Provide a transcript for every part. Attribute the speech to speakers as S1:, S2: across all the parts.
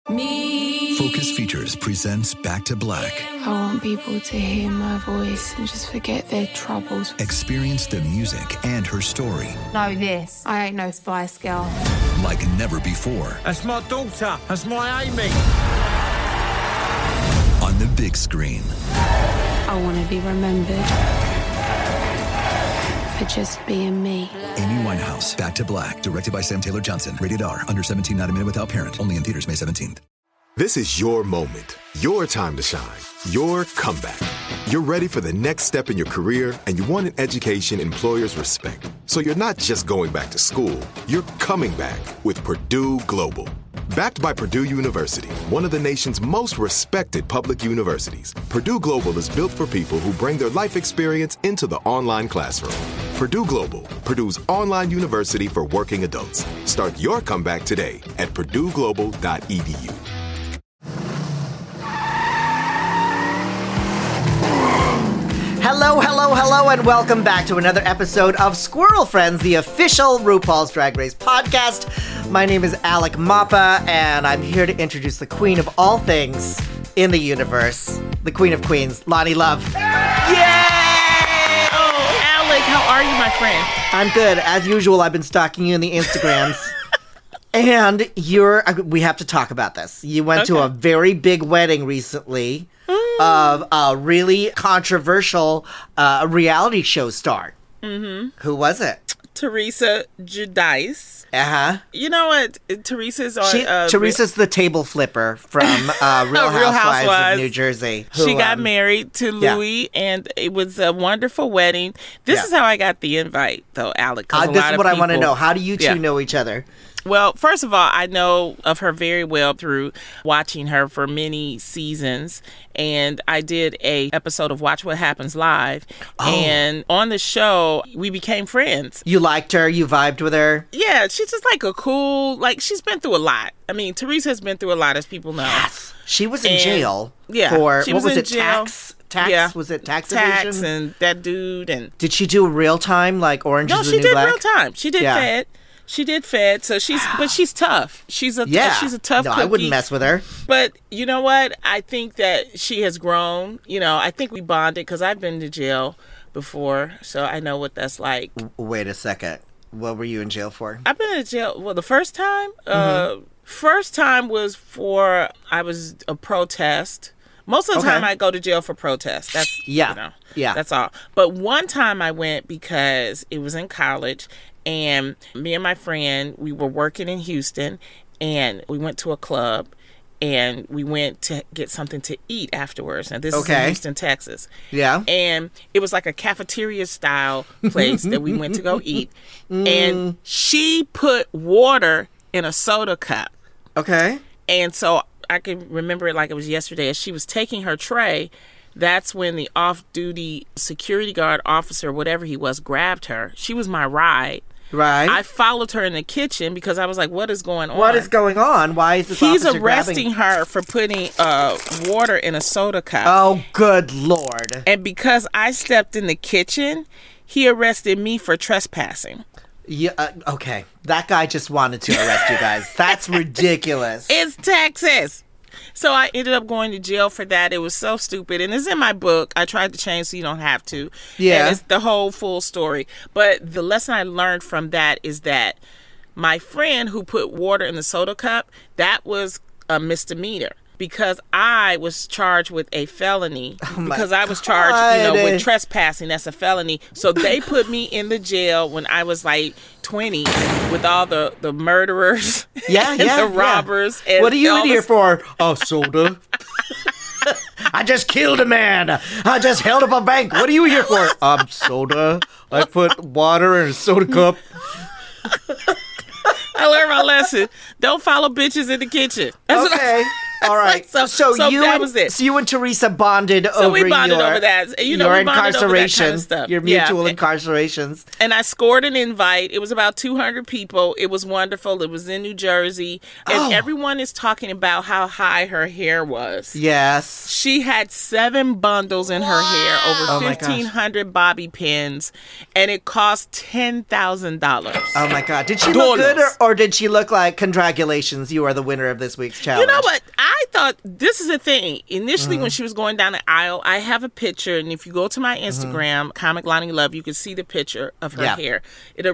S1: Me.
S2: Focus Features presents Back to Black.
S1: I want people to hear my voice and just forget their troubles.
S2: Experience the music and her story.
S1: Know this. I ain't no Spice Girl.
S2: Like never before.
S3: That's my daughter. That's my Amy.
S2: On the big screen.
S1: I want to be remembered for just being me.
S2: Amy Winehouse, Back to Black. Directed by Sam Taylor Johnson. Rated R. Under 17, not a minute without parent. Only in theaters May 17th.
S4: This is your moment, your time to shine, your comeback. You're ready for the next step in your career, and you want an education employers respect. So you're not just going back to school, you're coming back with Purdue Global. Backed by Purdue University, one of the nation's most respected public universities, Purdue Global is built for people who bring their life experience into the online classroom. Purdue Global, Purdue's online university for working adults. Start your comeback today at purdueglobal.edu.
S5: Hello, and welcome back to another episode of Squirrel Friends, the official RuPaul's Drag Race podcast. My name is Alec Mappa, and I'm here to introduce the queen of all things in the universe, the queen of queens, Loni Love. Yay!
S6: Oh, Alec, how are you, my friend?
S5: I'm good. As usual, I've been stalking you in the Instagrams. And we have to talk about this. You went to a very big wedding recently of a really controversial reality show star. Mm-hmm. Who was it?
S6: Teresa Giudice.
S5: Uh-huh.
S6: You know what? Teresa's on...
S5: Teresa's the table flipper from Real Housewives of New Jersey.
S6: She got married to Louis, and it was a wonderful wedding. This is how I got the invite, though, Alec.
S5: This is what I want to know. How do you two know each other?
S6: Well, first of all, I know of her very well through watching her for many seasons. And I did a episode of Watch What Happens Live. Oh. And on the show, we became friends.
S5: You liked her? You vibed with her?
S6: Yeah, she's just like a cool, she's been through a lot. I mean, Teresa has been through a lot, as people know.
S5: Yes. She was in jail
S6: for,
S5: what was it, tax?
S6: Yeah.
S5: Was it tax
S6: evasion?
S5: Tax
S6: and that dude. And
S5: did she do real time, like Orange is the New Black?
S6: No, she did real time. She did Fed. She did Fed, so she's tough. She's a tough cookie.
S5: I wouldn't mess with her.
S6: But you know what? I think that she has grown. You know, I think we bonded because I've been to jail before, so I know what that's like.
S5: Wait a second. What were you in jail for?
S6: I've been in jail. Well, the first time, first time was I was a protest. Most of the time, I go to jail for protest. That's that's all. But one time I went because it was in college. And me and my friend, we were working in Houston, and we went to a club, and we went to get something to eat afterwards. Now, this is in Houston, Texas.
S5: Yeah.
S6: And it was like a cafeteria-style place that we went to go eat. And she put water in a soda cup.
S5: Okay.
S6: And so I can remember it like it was yesterday. As she was taking her tray, that's when the off-duty security guard officer, whatever he was, grabbed her. She was my ride.
S5: Right.
S6: I followed her in the kitchen because I was like, what is going on?
S5: What is going on? Why is this
S6: He's
S5: officer
S6: arresting her for putting water in a soda cup.
S5: Oh, good Lord.
S6: And because I stepped in the kitchen, he arrested me for trespassing.
S5: Yeah. Okay. That guy just wanted to arrest you guys. That's ridiculous.
S6: It's Texas. So I ended up going to jail for that. It was so stupid. And it's in my book. I tried to change so you don't have to.
S5: Yeah.
S6: And it's the whole full story. But the lesson I learned from that is that my friend who put water in the soda cup, that was a misdemeanor. Because I was charged with a felony. Because I was charged, with trespassing. That's a felony. So they put me in the jail when I was like 20 with all the murderers and the robbers. And
S5: what are you in here for? Oh, soda. I just killed a man. I just held up a bank. What are you here for? Soda. I put water in a soda cup.
S6: I learned my lesson. Don't follow bitches in the kitchen.
S5: Okay. All right.
S6: So that was it.
S5: So you and Teresa bonded over
S6: over that.
S5: Your incarceration.
S6: Kind of stuff.
S5: Your mutual incarcerations.
S6: And I scored an invite. It was about 200 people. It was wonderful. It was in New Jersey. And everyone is talking about how high her hair was.
S5: Yes.
S6: She had 7 bundles in her hair, over 1,500 bobby pins, and it cost $10,000.
S5: Oh my God. Did she look good or did she look like, congratulations, you are the winner of this week's challenge?
S6: You know what? I thought, this is the thing. Initially, when she was going down the aisle, I have a picture, and if you go to my Instagram, Comic Lonnie Love, you can see the picture of her hair.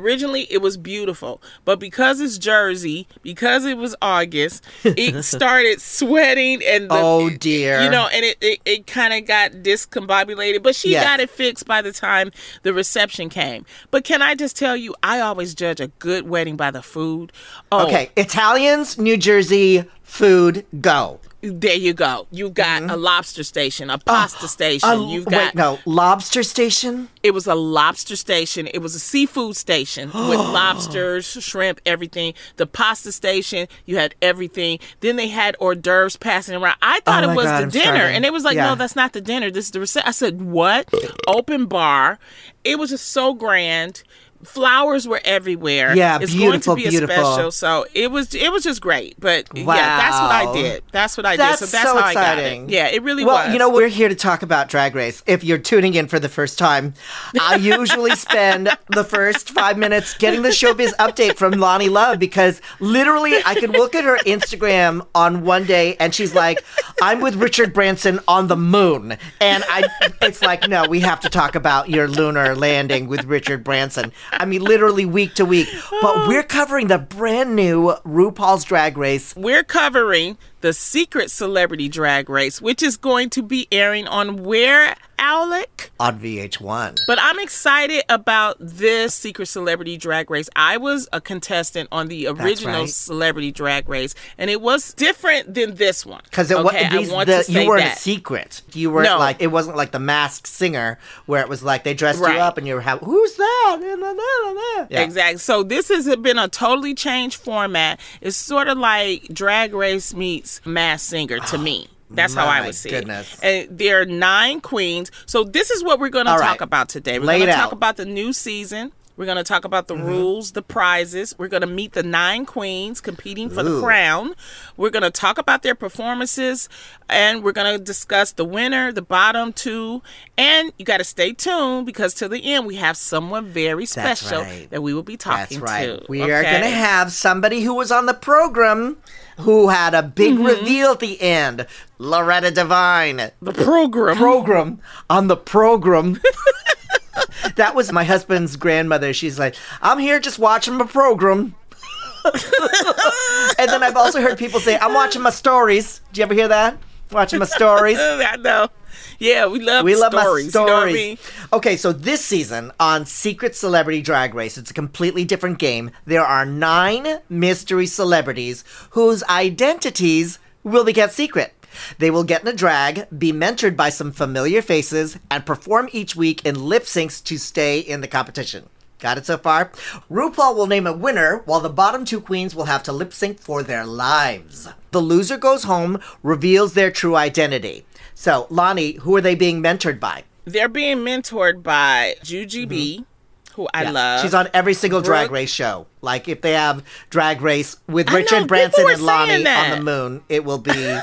S6: It was beautiful, but because it's Jersey, because it was August, it started sweating, and
S5: dear,
S6: and it kind of got discombobulated. But she got it fixed by the time the reception came. But can I just tell you, I always judge a good wedding by the food.
S5: Okay, Italians, New Jersey, food, go.
S6: There you go. You've got a lobster station, a pasta station.
S5: Lobster station?
S6: It was a lobster station. It was a seafood station with lobsters, shrimp, everything. The pasta station, you had everything. Then they had hors d'oeuvres passing around. I thought it was the dinner. And it was like, no, that's not the dinner. This is the reception. I said, what? Open bar. It was just so grand. Flowers were everywhere.
S5: Yeah,
S6: it's
S5: beautiful,
S6: going to be a special. So it was just great. But yeah, that's what I did. That's what I did. So that's
S5: so
S6: how
S5: exciting.
S6: I got it. Yeah, it really was.
S5: Well, you know, we're here to talk about Drag Race. If you're tuning in for the first time, I usually spend the first 5 minutes getting the showbiz update from Lonnie Love, because literally I could look at her Instagram on one day and she's like, I'm with Richard Branson on the moon. And it's like, no, we have to talk about your lunar landing with Richard Branson. I mean, literally week to week. But we're covering the brand new RuPaul's Drag Race.
S6: We're covering the Secret Celebrity Drag Race, which is going to be airing on where, Alec?
S5: On VH1.
S6: But I'm excited about this Secret Celebrity Drag Race. I was a contestant on the original Celebrity Drag Race, and it was different than this one.
S5: Because you weren't a secret. You weren't it wasn't like The Masked Singer, where it was like they dressed you up and you were who's that?
S6: Yeah. Exactly. So this has been a totally changed format. It's sort of like Drag Race meets Masked Singer to me. That's how I would see it. And there are 9 queens. So this is what we're going to talk about today. We're going to talk about the new season. We're going to talk about the rules, the prizes. We're going to meet the 9 queens competing for the crown. We're going to talk about their performances, and we're going to discuss the winner, the bottom 2. And you got to stay tuned, because till the end, we have someone very special that we will be talking to.
S5: We are going to have somebody who was on the program who had a big reveal at the end. Loretta Devine.
S6: The program.
S5: On the program. That was my husband's grandmother. She's like, I'm here just watching my program. And then I've also heard people say, I'm watching my stories. Did you ever hear that? Watching my stories.
S6: I know. Yeah, we love
S5: my
S6: stories. You know what I mean?
S5: Okay, so this season on Secret Celebrity Drag Race, it's a completely different game. There are 9 mystery celebrities whose identities will be kept secret. They will get in a drag, be mentored by some familiar faces, and perform each week in lip syncs to stay in the competition. Got it so far? RuPaul will name a winner, while the bottom 2 queens will have to lip sync for their lives. The loser goes home, reveals their true identity. So, Lonnie, who are they being mentored by?
S6: They're being mentored by Jujubee, who I love.
S5: She's on every single Drag Race show. Like, if they have Drag Race with Richard Branson and Lonnie on the moon, it will be...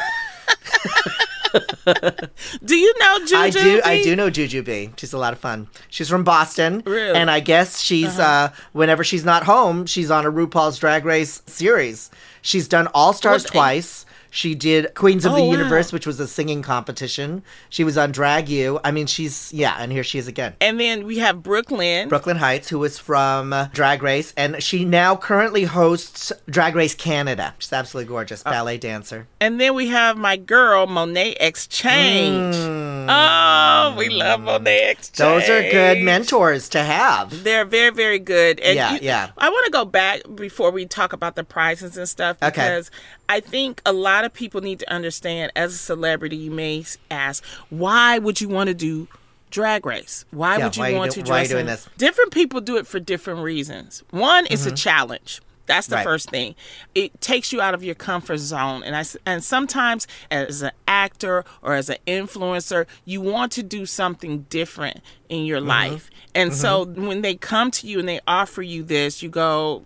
S6: Do you know Jujubee?
S5: I do know Jujubee. She's a lot of fun. She's from Boston.
S6: Really?
S5: And I guess she's, whenever she's not home, she's on a RuPaul's Drag Race series. She's done All Stars twice. She did Queens of the Universe, which was a singing competition. She was on Drag U. I mean, and here she is again.
S6: And then we have Brooklyn
S5: Heights, who is from Drag Race, and she now currently hosts Drag Race Canada. She's absolutely gorgeous, ballet dancer.
S6: And then we have my girl, Monet X Change. Oh, we love Monet X Change.
S5: Those are good mentors to have.
S6: They're very, very good. And
S5: yeah.
S6: I want to go back before we talk about the prizes and stuff, because I think a lot of people need to understand, as a celebrity, you may ask, why would you want to do Drag Race? Why would you want to dress?
S5: Why are you doing this?
S6: Different people do it for different reasons. One is a challenge. That's the first thing. It takes you out of your comfort zone. And sometimes as an actor or as an influencer, you want to do something different in your life. And so when they come to you and they offer you this, you go,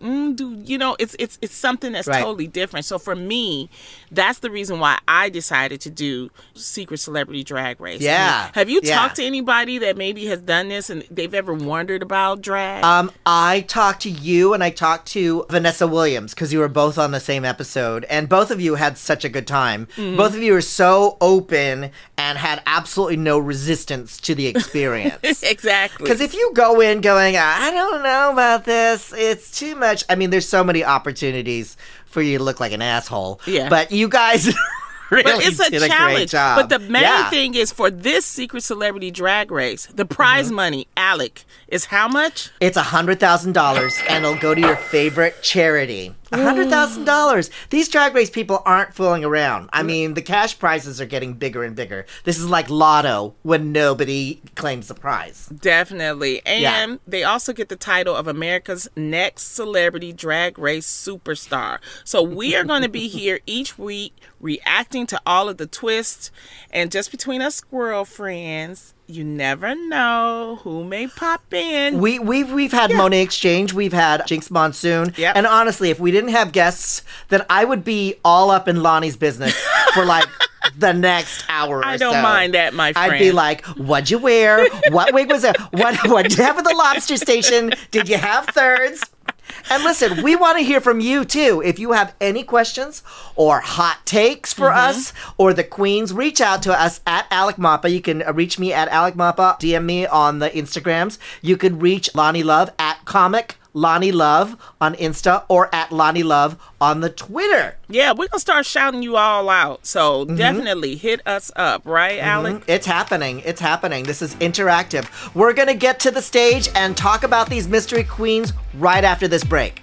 S6: it's something that's totally different. So for me, that's the reason why I decided to do Secret Celebrity Drag Race.
S5: Yeah.
S6: Have you talked to anybody that maybe has done this and they've ever wondered about drag?
S5: I talked to you and I talked to Vanessa Williams because you were both on the same episode and both of you had such a good time. Both of you are so open and had absolutely no resistance to the experience.
S6: Exactly.
S5: Because if you go in going, I don't know about this, it's too much. I mean, there's so many opportunities for you to look like an asshole. Yeah. But you guys really
S6: but it's a
S5: did
S6: challenge.
S5: A great job.
S6: But the main thing is for this Secret Celebrity Drag Race, the prize money, Alec, is how much?
S5: It's $100,000 and it'll go to your favorite charity. $100,000. These Drag Race people aren't fooling around. I mean, the cash prizes are getting bigger and bigger. This is like Lotto when nobody claims the prize.
S6: Definitely. And they also get the title of America's Next Celebrity Drag Race Superstar. So we are going to be here each week reacting to all of the twists. And just between us squirrel friends, you never know who may pop in.
S5: We've had Monet Exchange. We've had Jinx Monsoon. Yep. And honestly, if we didn't have guests, then I would be all up in Lonnie's business for like the next hour or so.
S6: I don't mind that, my friend.
S5: I'd be like, what'd you wear? What wig was it? What did you have at the lobster station? Did you have thirds? And listen, we want to hear from you, too. If you have any questions or hot takes for us or the queens, reach out to us at Alec Mapa. You can reach me at Alec Mapa. DM me on the Instagrams. You could reach Lonnie Love at Comic Lonnie Love on Insta or at Lonnie Love on the Twitter.
S6: Yeah, we're going to start shouting you all out. So definitely hit us up, right, Alec?
S5: It's happening. It's happening. This is interactive. We're going to get to the stage and talk about these mystery queens right after this break.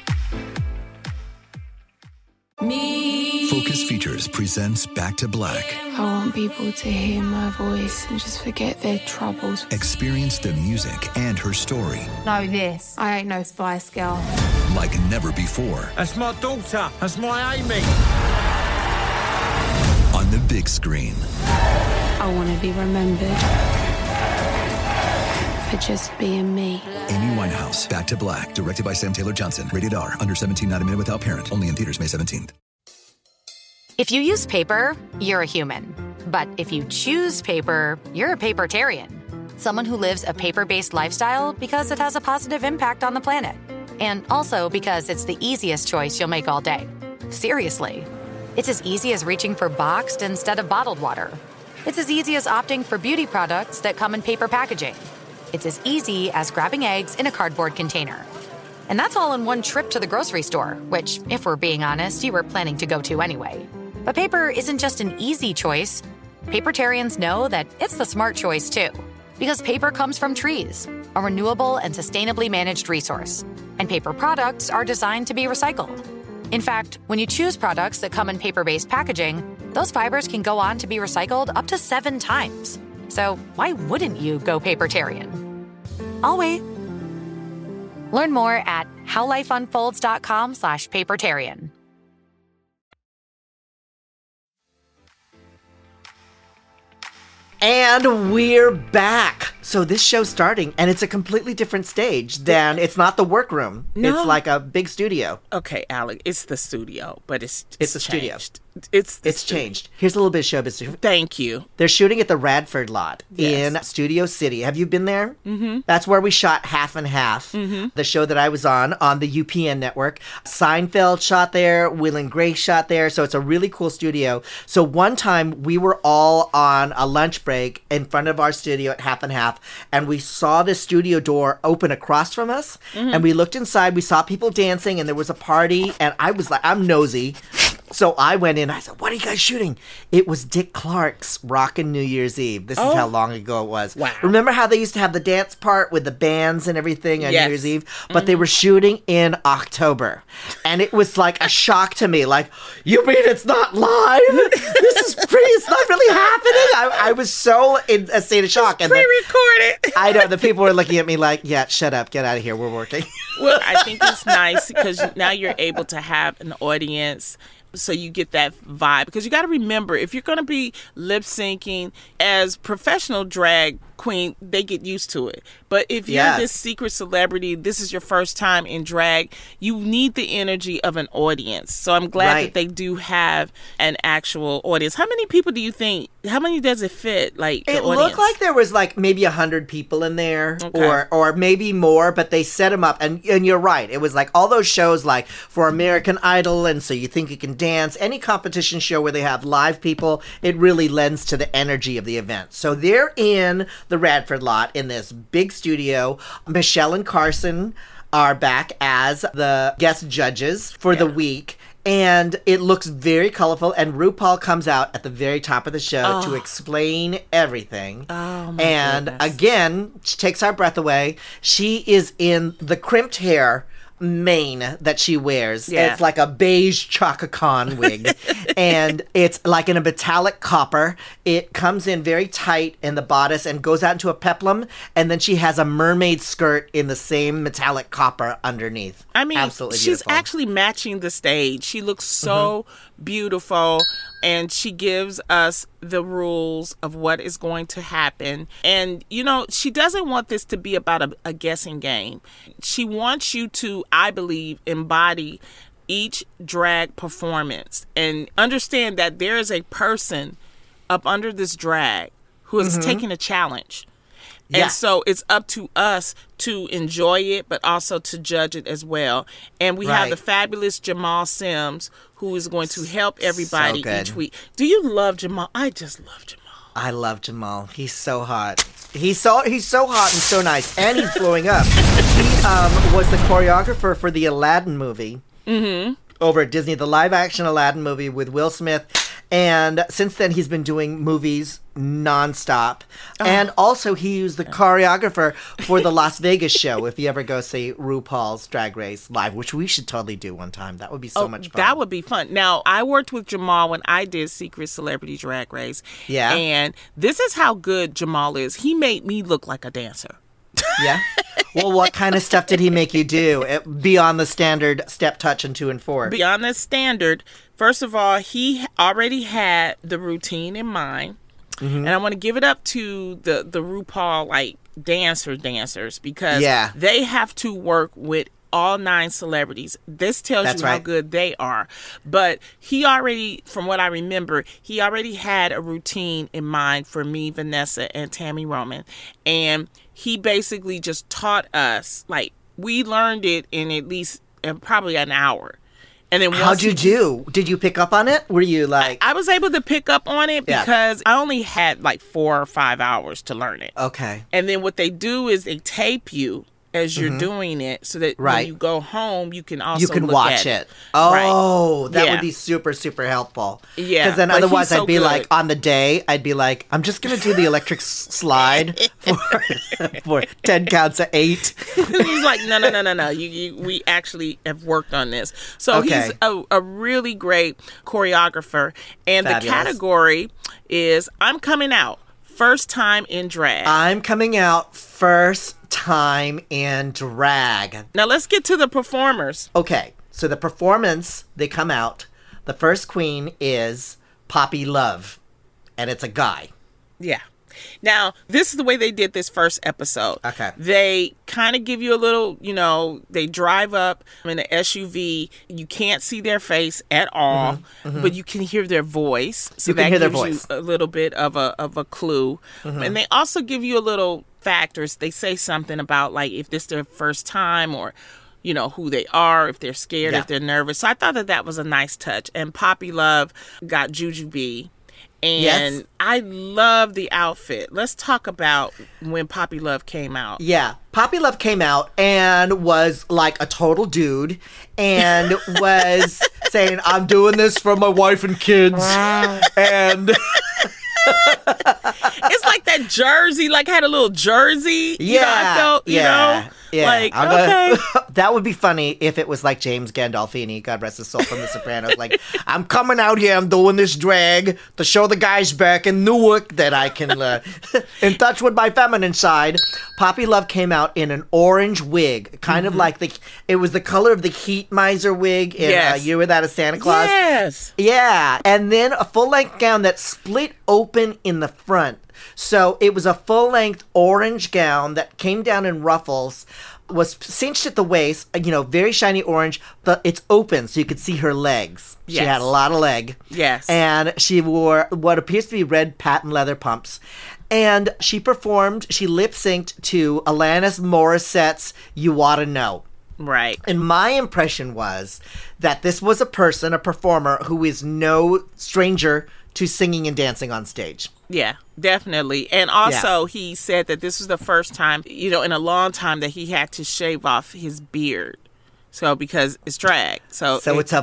S2: Focus Features presents Back to Black.
S1: I want people to hear my voice and just forget their troubles.
S2: Experience the music and her story.
S1: Know this, I ain't no Spice Girl.
S2: Like never before.
S3: That's my daughter. That's my Amy.
S2: On the big screen.
S1: I want to be remembered for just being me.
S2: Amy Winehouse, Back to Black, directed by Sam Taylor Johnson. Rated R, under 17, not a minute without parent. Only in theaters May 17th.
S7: If you use paper, you're a human. But if you choose paper, you're a papertarian. Someone who lives a paper-based lifestyle because it has a positive impact on the planet. And also because it's the easiest choice you'll make all day. Seriously. It's as easy as reaching for boxed instead of bottled water. It's as easy as opting for beauty products that come in paper packaging. It's as easy as grabbing eggs in a cardboard container. And that's all in one trip to the grocery store, which, if we're being honest, you were planning to go to anyway. But paper isn't just an easy choice. Papertarians know that it's the smart choice, too. Because paper comes from trees, a renewable and sustainably managed resource. And paper products are designed to be recycled. In fact, when you choose products that come in paper-based packaging, those fibers can go on to be recycled up to 7 times. So why wouldn't you go papertarian? I'll wait. Learn more at howlifeunfolds.com/papertarian.
S5: And we're back. So this show's starting, and it's a completely different stage than it's not the workroom. No. It's like a big studio.
S6: Okay, Alec, it's the studio, but it's
S5: the studio.
S6: It's
S5: changed. Here's a little bit of showbiz.
S6: Thank you.
S5: They're shooting at the Radford lot in Studio City. Have you been there? Mm-hmm. That's where we shot Half and Half, the show that I was on the UPN network. Seinfeld shot there. Will and Grace shot there. So it's a really cool studio. So one time we were all on a lunch break in front of our studio at Half and Half, and we saw the studio door open across from us, and we looked inside. We saw people dancing, and there was a party, and I was like, I'm nosy. So I went in, I said, what are you guys shooting? It was Dick Clark's Rockin' New Year's Eve. This is how long ago it was. Wow. Remember how they used to have the dance part with the bands and everything on New Year's Eve? But they were shooting in October. And it was like a shock to me. Like, you mean it's not live? This is it's not really happening? I was so in a state of shock.
S6: And pre-recorded.
S5: I know. The people were looking at me like, yeah, shut up. Get out of here. We're working.
S6: Well, I think it's nice because now you're able to have an audience. So you get that vibe. Because you got to remember, if you're going to be lip syncing as professional drag queen, they get used to it. But if you're this secret celebrity, this is your first time in drag, you need the energy of an audience. So I'm glad that they do have an actual audience. How many people do you think, how many does it fit? Like,
S5: it looked like there was like maybe 100 people in there or maybe more, but they set them up. And you're right. It was like all those shows like for American Idol and So You Think You Can Dance, any competition show where they have live people, it really lends to the energy of the event. So they're in the Radford lot in this big studio. Michelle and Carson are back as the guest judges for the week. And it looks very colorful. And RuPaul comes out at the very top of the show to explain everything.
S6: Oh, my
S5: goodness. Again, she takes our breath away. She is in the crimped hair mane that she wears. Yeah. It's like a beige Chaka Khan wig. And it's like in a metallic copper. It comes in very tight in the bodice and goes out into a peplum. And then she has a mermaid skirt in the same metallic copper underneath.
S6: I mean,
S5: absolutely
S6: she's
S5: beautiful.
S6: Actually matching the stage. She looks so beautiful. And she gives us the rules of what is going to happen. And, you know, she doesn't want this to be about a guessing game. She wants you to, I believe, embody each drag performance and understand that there is a person up under this drag who is taking a challenge. And so it's up to us to enjoy it, but also to judge it as well. And we have the fabulous Jamal Sims, who is going to help everybody each week. Do you love Jamal? I just love Jamal.
S5: I love Jamal. He's so hot. He's so hot and so nice. And he's blowing up. He was the choreographer for the Aladdin movie over at Disney, the live-action Aladdin movie with Will Smith. And since then, he's been doing movies nonstop. And also, he was the choreographer for the Las Vegas show, if you ever go see RuPaul's Drag Race live, which we should totally do one time. That would be so much fun.
S6: That would be fun. Now, I worked with Jamal when I did Secret Celebrity Drag Race. Yeah. And this is how good Jamal is. He made me look like a dancer.
S5: Yeah? Well, what kind of stuff did he make you do beyond the standard step, touch, and 2 and 4?
S6: Beyond the standard, first of all, he already had the routine in mind. And I want to give it up to the RuPaul, like, dancers, because they have to work with all 9 celebrities. This tells you how good they are. But he already, from what I remember, he already had a routine in mind for me, Vanessa, and Tammy Roman. And he basically just taught us, like, we learned it in at least probably an hour. And then
S5: how'd you do? Did you pick up on it? Were you like...
S6: I was able to pick up on it because I only had like 4 or 5 hours to learn it.
S5: Okay.
S6: And then what they do is they tape you as you're doing it so that when you go home, you can also
S5: watch it. Oh, that would be super, super helpful. Yeah. Because then otherwise I'd be like, on the day, I'd be like, I'm just going to do the electric slide for 10 counts of 8.
S6: He's like, no. We actually have worked on this. So he's a really great choreographer. And the category is I'm coming out. First time in drag.
S5: I'm coming out first time in drag.
S6: Now let's get to the performers.
S5: Okay, so the performance, they come out. The first queen is Poppy Love, and it's a guy.
S6: Yeah. Now, this is the way they did this first episode.
S5: Okay.
S6: They kind of give you a little, they drive up in an SUV. You can't see their face at all, but you can hear their voice. So that gives you a little bit of a clue. And they also give you a little factors. They say something about, like, if this is their first time or, who they are, if they're scared, if they're nervous. So I thought that was a nice touch. And Poppy Love got Jujubee. And I love the outfit. Let's talk about when Poppy Love came out.
S5: Yeah. Poppy Love came out and was like a total dude and was saying, I'm doing this for my wife and kids. And...
S6: it's like that jersey, like had a little jersey. I felt, like,
S5: That would be funny if it was like James Gandolfini, God rest his soul, from The Sopranos. Like, I'm coming out here, I'm doing this drag to show the guys back in Newark that I can in touch with my feminine side. Poppy Love came out in an orange wig, kind of like it was the color of the Heat Miser wig in Year Without a Santa Claus.
S6: Yes.
S5: Yeah. And then a full-length gown that split open in the front. So it was a full-length orange gown that came down in ruffles, was cinched at the waist, very shiny orange, but it's open so you could see her legs. Yes. She had a lot of leg.
S6: Yes.
S5: And she wore what appears to be red patent leather pumps. And she lip-synced to Alanis Morissette's You Oughta Know.
S6: Right.
S5: And my impression was that this was a performer who is no stranger to singing and dancing on stage.
S6: Yeah, definitely. And also, he said that this was the first time, in a long time that he had to shave off his beard. So, because it's drag. So
S5: it was a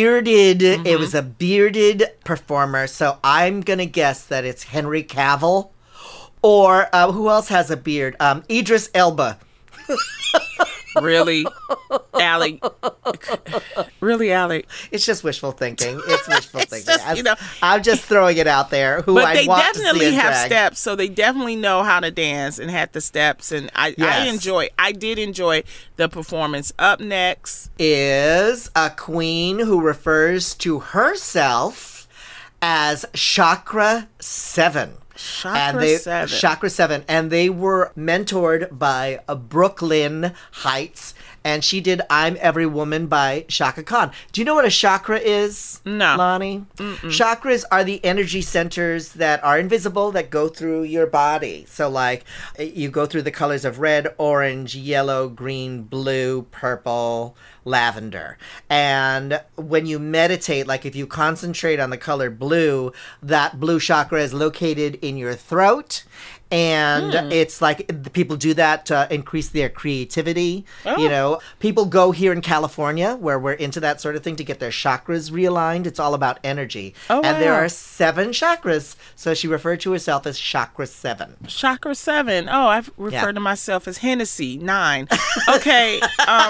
S5: bearded performer. So I'm going to guess that it's Henry Cavill. Or who else has a beard? Idris Elba.
S6: Really, Allie? Really, Allie?
S5: It's just wishful thinking. It's wishful thinking. I'm just throwing it out there.
S6: But they definitely have steps, so they definitely know how to dance and had the steps. And I did enjoy the performance. Up next
S5: is a queen who refers to herself as Chakra 7. Chakra 7. And they were mentored by Brooklyn Heights. And she did I'm Every Woman by Chaka Khan. Do you know what a chakra is,
S6: No.
S5: Lonnie? Mm-mm. Chakras are the energy centers that are invisible that go through your body. So, like, you go through the colors of red, orange, yellow, green, blue, purple, lavender. And when you meditate, like if you concentrate on the color blue, that blue chakra is located in your throat. And it's like people do that to increase their creativity. Oh. People go here in California where we're into that sort of thing to get their chakras realigned. It's all about energy. Oh, and there are 7 chakras. So she referred to herself as Chakra 7.
S6: Chakra 7. Oh, I've referred to myself as Hennessy 9. Okay.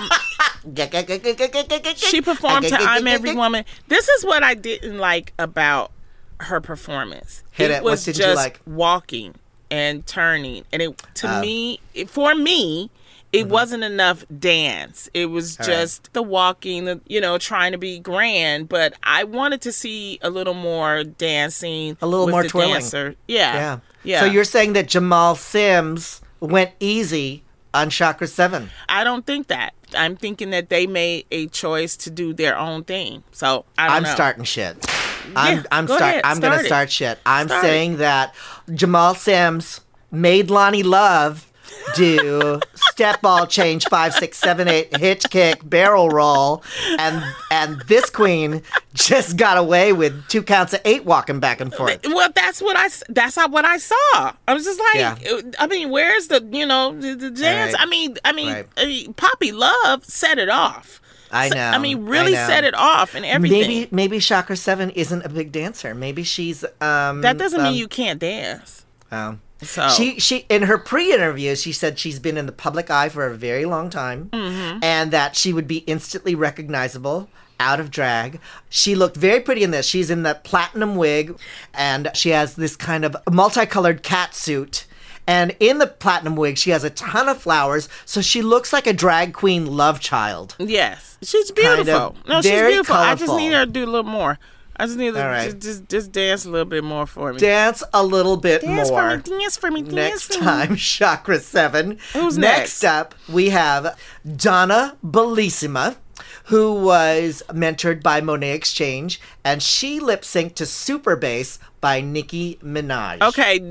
S6: She performed to I'm Every Woman. This is what I didn't like about her performance. It was just you like? Walking and turning, and for me it wasn't enough dance. It was just the walking, trying to be grand, but I wanted to see a little more dancing,
S5: a little more twirling.
S6: Dancer. Yeah.
S5: So you're saying that Jamal Sims went easy on Chakra 7?
S6: I don't think that. I'm thinking that they made a choice to do their own thing. So I'm
S5: starting shit. I'm going to start shit. I'm saying that Jamal Sims made Lonnie Love do step ball change 5, 6, 7, 8 hitch kick barrel roll, and this queen just got away with 2 counts of 8 walking back and forth.
S6: Well, that's not what I saw. I was just like, I mean, where's the the dance? Right. I mean, Poppy Love set it off.
S5: I know.
S6: Really set it off and everything.
S5: Maybe Chakra 7 isn't a big dancer. Maybe she's
S6: that doesn't mean you can't dance.
S5: Oh. So she in her pre-interview, she said she's been in the public eye for a very long time, and that she would be instantly recognizable out of drag. She looked very pretty in this. She's in that platinum wig, and she has this kind of multicolored cat suit. And in the platinum wig, she has a ton of flowers, so she looks like a drag queen love child.
S6: Yes, she's beautiful. She's beautiful.
S5: Colorful.
S6: I just need her to do a little more. I just need to just dance a little bit more for me.
S5: Dance a little bit more.
S6: Dance for me.
S5: Next time, Chakra 7.
S6: Who's
S5: next? Next up, we have Donna Bellissima, who was mentored by Monet Exchange, and she lip-synced to Super Bass by Nicki Minaj.
S6: Okay,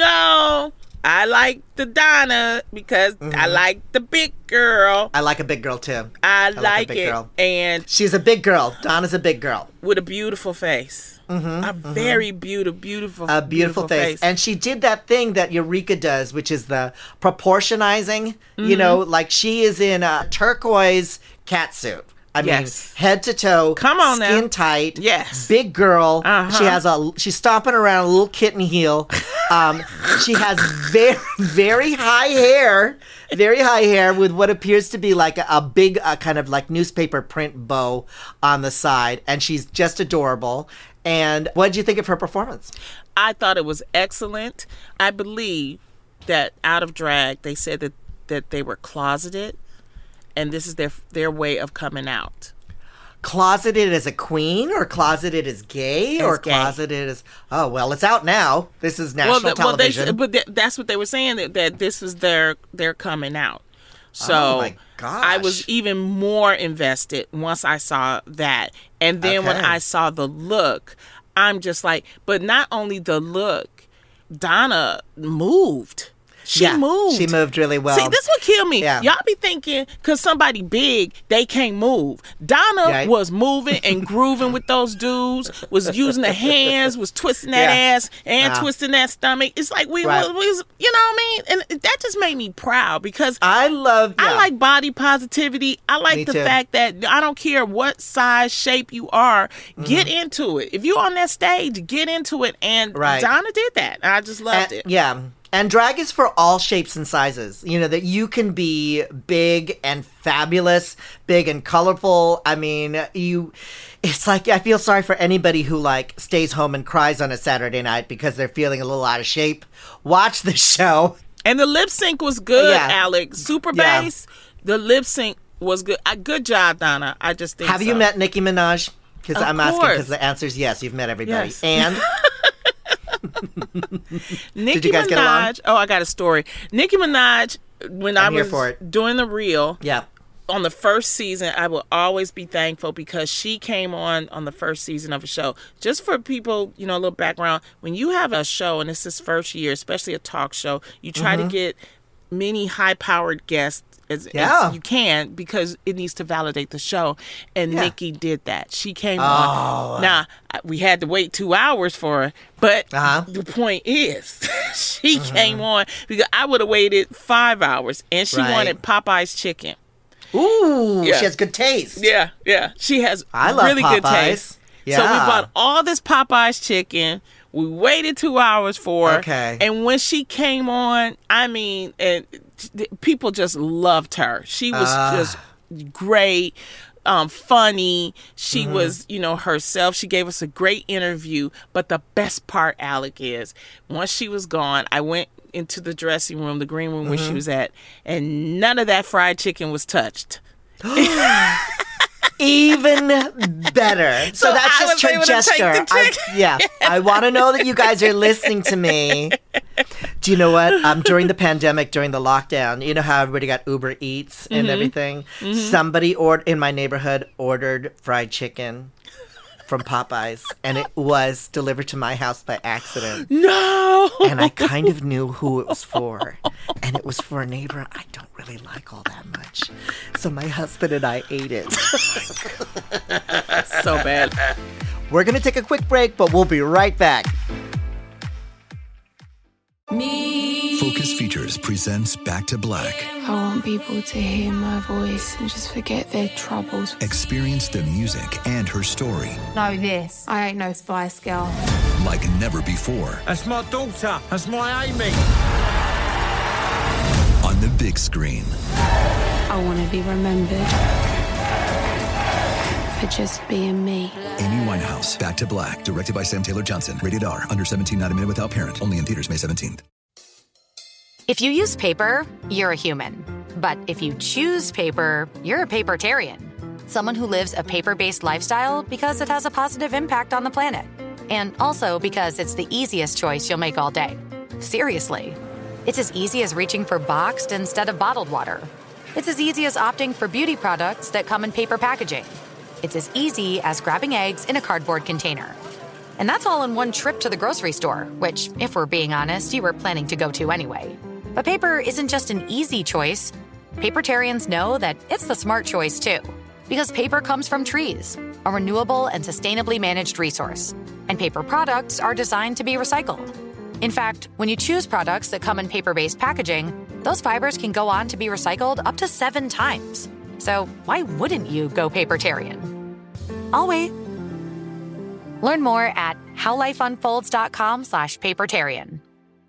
S6: I like the Donna because I like the big girl.
S5: I like a big girl, too.
S6: I like it. Girl. And
S5: she's a big girl. Donna's a big girl.
S6: With a beautiful face. A very beautiful face.
S5: And she did that thing that Eureka does, which is the proportionizing. Like she is in a turquoise catsuit. I mean, head to toe.
S6: Come on
S5: skin
S6: now.
S5: tight.
S6: Yes.
S5: Big girl. She's stomping around a little kitten heel. She has very, very high hair with what appears to be like a big kind of like newspaper print bow on the side. And she's just adorable. And what did you think of her performance?
S6: I thought it was excellent. I believe that out of drag, they said that they were closeted, and this is their way of coming out.
S5: Closeted as a queen, or closeted as gay, or gay. Closeted as... Oh, well, it's out now. This is national television.
S6: That's what they were saying, that this is their coming out. So
S5: oh my gosh.
S6: I was even more invested once I saw that. And then when I saw the look, I'm just like... But not only the look, Donna moved. She moved.
S5: She moved really well.
S6: See, this would kill me. Yeah. Y'all be thinking, because somebody big, they can't move. Donna was moving and grooving with those dudes, was using the hands, was twisting that ass and twisting that stomach. It's like we was, you know what I mean? And that just made me proud because I like body positivity. I like the fact that I don't care what size, shape you are, get into it. If you're on that stage, get into it. And Donna did that. I just loved it.
S5: Yeah. And drag is for all shapes and sizes. You know, that you can be big and fabulous, big and colorful. I mean, it's like, I feel sorry for anybody who like stays home and cries on a Saturday night because they're feeling a little out of shape. Watch the show.
S6: And the lip sync was good, Alex. Super bass. The lip sync was good. Good job, Donna. I just think
S5: Have you met Nicki Minaj? Because I'm asking because the answer is yes. You've met everybody. Yes. And...
S6: Nicki Did you guys Minaj, get along? Oh, I got a story. Nicki Minaj, when I was doing the reel, on the first season, I will always be thankful because she came on the first season of a show. Just for people, a little background, when you have a show and it's this first year, especially a talk show, you try to get many high-powered guests as you can because it needs to validate the show. And Nicki did that. She came on. Now, we had to wait 2 hours for her, but the point is she came on because I would have waited 5 hours and she wanted Popeye's chicken.
S5: Ooh, she has good taste.
S6: Yeah. She has really good taste. Yeah. So we bought all this Popeye's chicken. We waited 2 hours for her.
S5: Okay.
S6: And when she came on, I mean, and people just loved her. She was just great, funny. She was, herself. She gave us a great interview. But the best part, Alec, is once she was gone, I went into the dressing room, the green room where she was at, and none of that fried chicken was touched.
S5: Even better. So that's just her gesture. I want to know that you guys are listening to me. Do you know what? During the pandemic, during the lockdown, you know how everybody got Uber Eats and everything? Somebody in my neighborhood ordered fried chicken from Popeyes, and it was delivered to my house by accident.
S6: No!
S5: And I kind of knew who it was for. And it was for a neighbor I don't really like all that much. So my husband and I ate it.
S6: So bad.
S5: We're going to take a quick break, but we'll be right back.
S2: Focus Features presents Back to Black.
S1: I want people to hear my voice and just forget their troubles.
S2: Experience the music and her story.
S1: Know this. I ain't no Spice Girl.
S2: Like never before.
S3: That's my daughter. That's my Amy.
S2: On the big screen.
S1: I want to be remembered for just being me.
S2: Amy Winehouse, Back to Black, directed by Sam Taylor Johnson. Rated R, under 17, not a minute without parent. Only in theaters May 17th.
S7: If you use paper, you're a human. But if you choose paper, you're a papertarian. Someone who lives a paper-based lifestyle because it has a positive impact on the planet. And also because it's the easiest choice you'll make all day. Seriously. It's as easy as reaching for boxed instead of bottled water. It's as easy as opting for beauty products that come in paper packaging. It's as easy as grabbing eggs in a cardboard container. And that's all in one trip to the grocery store, which, if we're being honest, you were planning to go to anyway. But paper isn't just an easy choice. Papertarians know that it's the smart choice, too. Because paper comes from trees, a renewable and sustainably managed resource. And paper products are designed to be recycled. In fact, when you choose products that come in paper-based packaging, those fibers can go on to be recycled up to 7 times. So why wouldn't you go papertarian? I'll wait. Learn more at howlifeunfolds.com/papertarian.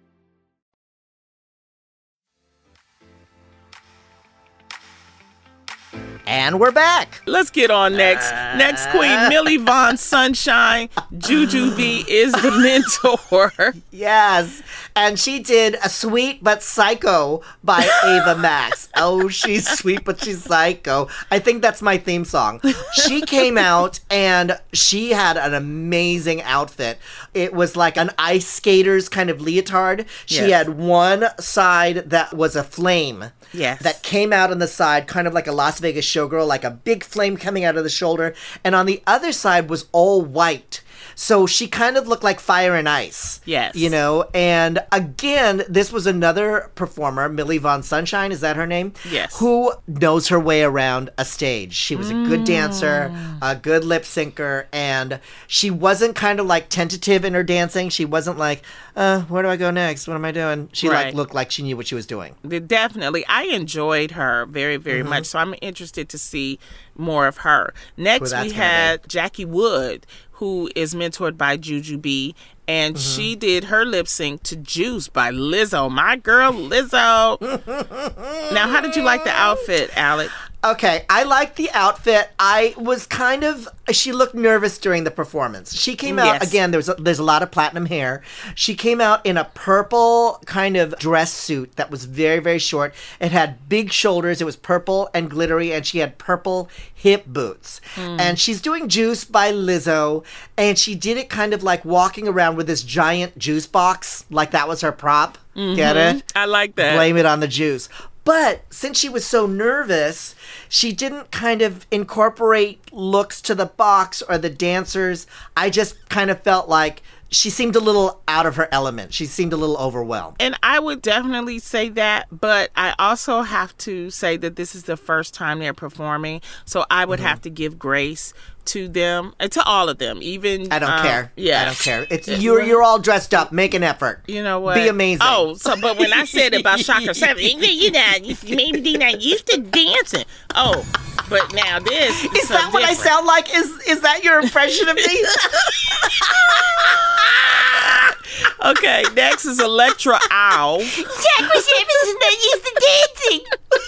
S5: And we're back.
S6: Let's get on next. Next queen, Millie Von Sunshine. Jujubee is the mentor.
S5: Yes. And she did A Sweet But Psycho by Ava Max. Oh, she's sweet, but she's psycho. I think that's my theme song. She came out and she had an amazing outfit. It was like an ice skater's kind of leotard. She had one side that was a flame.
S6: Yes.
S5: That came out on the side, kind of like a Las Vegas showgirl, like a big flame coming out of the shoulder. And on the other side was all white. So she kind of looked like fire and ice.
S6: Yes.
S5: You know, and again, this was another performer, Millie Von Sunshine, is that her name?
S6: Yes.
S5: Who knows her way around a stage. She was a good dancer, a good lip syncer, and she wasn't kind of like tentative in her dancing. She wasn't like, where do I go next? What am I doing? She like looked like she knew what she was doing.
S6: Definitely. I enjoyed her very, very much. So I'm interested to see more of her. Next, we had Jackie Wood, who is mentored by Jujubee, and she did her lip sync to Juice by Lizzo. My girl, Lizzo. Now, how did you like the outfit, Alec?
S5: Okay, I liked the outfit. I was she looked nervous during the performance. She came out, again, there's a lot of platinum hair. She came out in a purple kind of dress suit that was very, very short. It had big shoulders. It was purple and glittery, and she had purple hip boots. And she's doing Juice by Lizzo, and she did it kind of like walking around with this giant juice box, like that was her prop. Get it?
S6: I like that.
S5: Blame it on the juice. But since she was so nervous, she didn't kind of incorporate looks to the box or the dancers. I just kind of felt like she seemed a little out of her element. She seemed a little overwhelmed.
S6: And I would definitely say that, but I also have to say that this is the first time they're performing, so I would have to give grace to them, to all of them. Even
S5: I don't care.
S6: Yeah,
S5: I don't care. It's you're all dressed up. Make an effort.
S6: You know what?
S5: Be amazing.
S6: Oh, but when I said about Chakra 7, maybe they're not used to dancing. Oh, but now this is
S5: that what I sound like? Is that your impression of me?
S6: Okay, next is Electra Owl.
S5: Chakra 7 is not used to dancing.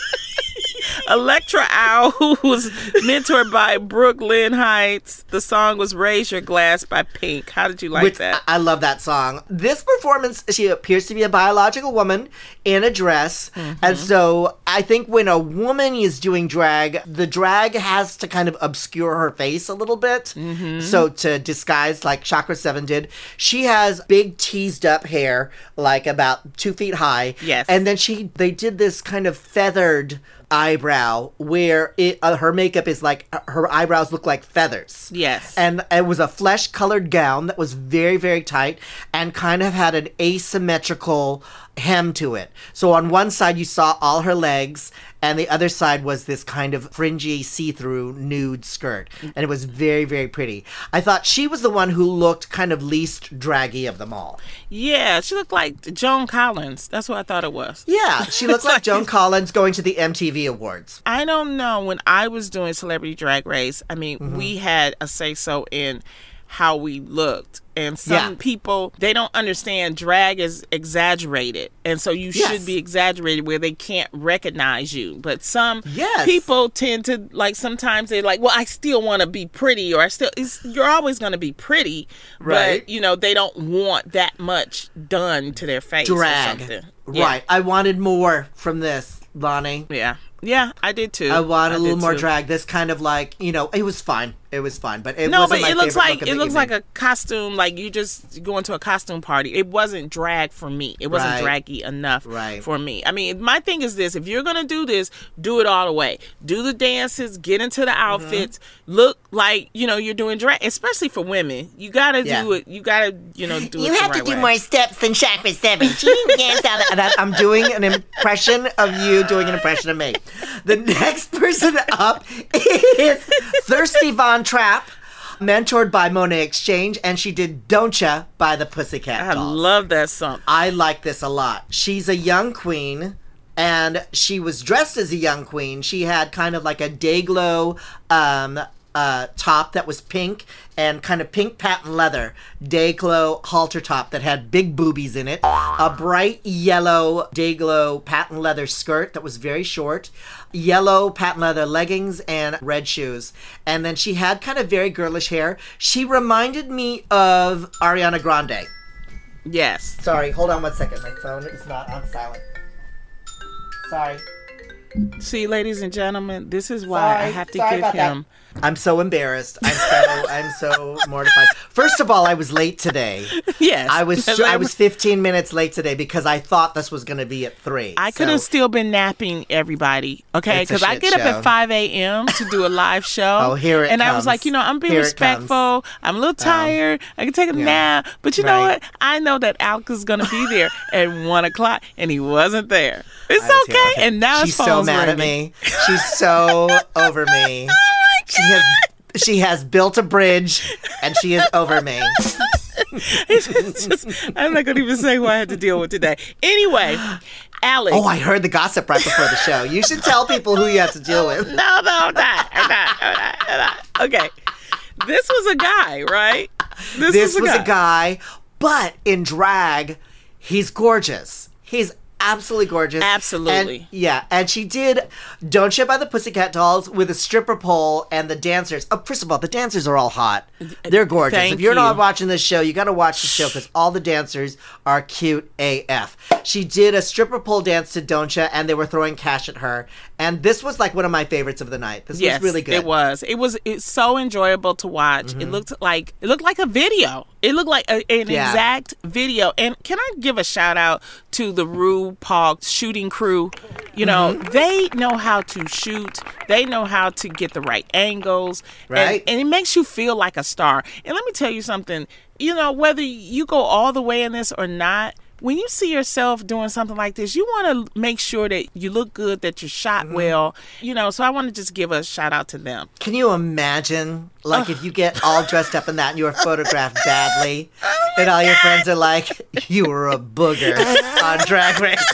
S6: Electra Owl, who was mentored by Brooke Lynn Heights. The song was Raise Your Glass by Pink. How did you like that?
S5: I love that song. This performance, she appears to be a biological woman in a dress. And so I think when a woman is doing drag, the drag has to kind of obscure her face a little bit. So to disguise like Chakra 7 did, she has big teased up hair, like about 2 feet high.
S6: Yes.
S5: And then they did this kind of feathered eyebrow where her makeup is like her eyebrows look like feathers.
S6: Yes.
S5: And it was a flesh colored gown that was very, very tight and kind of had an asymmetrical hem to it. So on one side you saw all her legs, and the other side was this kind of fringy see-through nude skirt. And it was very, very pretty. I thought she was the one who looked kind of least draggy of them all.
S6: Yeah, she looked like Joan Collins. That's what I thought it was.
S5: Yeah, she looked like Joan Collins going to the MTV Awards.
S6: I don't know. When I was doing Celebrity Drag Race, I mean, we had a say-so in how we looked. And some people, they don't understand drag is exaggerated. And so you should be exaggerated where they can't recognize you. But some people tend to, like, sometimes they're like, well, I still want to be pretty, or you're always going to be pretty. Right. But, you know, they don't want that much done to their face
S5: drag.
S6: Or something.
S5: Right. I wanted more from this, Bonnie.
S6: Yeah. Yeah, I did too.
S5: I wanted a little more drag. This kind of like, you know, it was fine. It was fine, but it wasn't my favorite look of the evening.
S6: It looks like a costume, like you just going to a costume party. It wasn't drag for me. It wasn't draggy enough for me. I mean, my thing is this: if you're gonna do this, do it all the way. Do the dances, get into the outfits, look like you're doing drag. Especially for women, you gotta do it. You gotta do it.
S5: You have to do more steps than Chakra 7. She didn't dance out of that. I'm doing an impression of you doing an impression of me. The next person up is Thirsty Von Trapp, mentored by Monet Exchange, and she did Don't Ya by the Pussycat Dolls.
S6: I love that song.
S5: I like this a lot. She's a young queen, and she was dressed as a young queen. She had kind of like a day-glow top that was pink and kind of pink patent leather Dayglow halter top that had big boobies in it, a bright yellow Dayglow patent leather skirt that was very short, yellow patent leather leggings, and red shoes. And then she had kind of very girlish hair. She reminded me of Ariana Grande.
S6: Yes.
S5: Sorry, hold on one second. My phone is not on silent. Sorry.
S6: See, ladies and gentlemen, this is why I have to give him...
S5: I'm so embarrassed. I'm so mortified. First of all, I was late today.
S6: Yes.
S5: I was 15 minutes late today because I thought this was going to be at 3.
S6: I could have still been napping everybody, okay? Because I get up at 5 a.m. to do a live show.
S5: Oh, here it comes.
S6: And I was like, I'm being respectful. I'm a little tired. I can take a nap. But you know what? I know that Alka's going to be there at 1 o'clock, and he wasn't there. It's okay. And now
S5: she's so mad at me. She's so over me. She has built a bridge, and she is over me.
S6: I'm not going to even say who I had to deal with today. Anyway, Alex.
S5: Oh, I heard the gossip right before the show. You should tell people who you have to deal with.
S6: No, I'm not. Okay. This was a guy, right?
S5: This was a guy, but in drag, he's gorgeous. He's absolutely gorgeous.
S6: Absolutely.
S5: And she did Don't You by the Pussycat Dolls with a stripper pole and the dancers. Oh, first of all, the dancers are all hot. They're gorgeous. If you're not watching this show, you got to watch the show because all the dancers are cute AF. She did a stripper pole dance to Don't Ya, and they were throwing cash at her. And this was like one of my favorites of the night. This was really good.
S6: It was. It's so enjoyable to watch. Mm-hmm. It looked like a video. It looked like an exact video. And can I give a shout out to the RuPaul shooting crew? You know, they know how to shoot. They know how to get the right angles.
S5: Right.
S6: And it makes you feel like a star. And let me tell you something. Whether you go all the way in this or not, when you see yourself doing something like this, you want to make sure that you look good, that you're shot well. So I want to just give a shout out to them.
S5: Can you imagine, if you get all dressed up in that and you are photographed badly, and all your friends are like, you were a booger on Drag Race?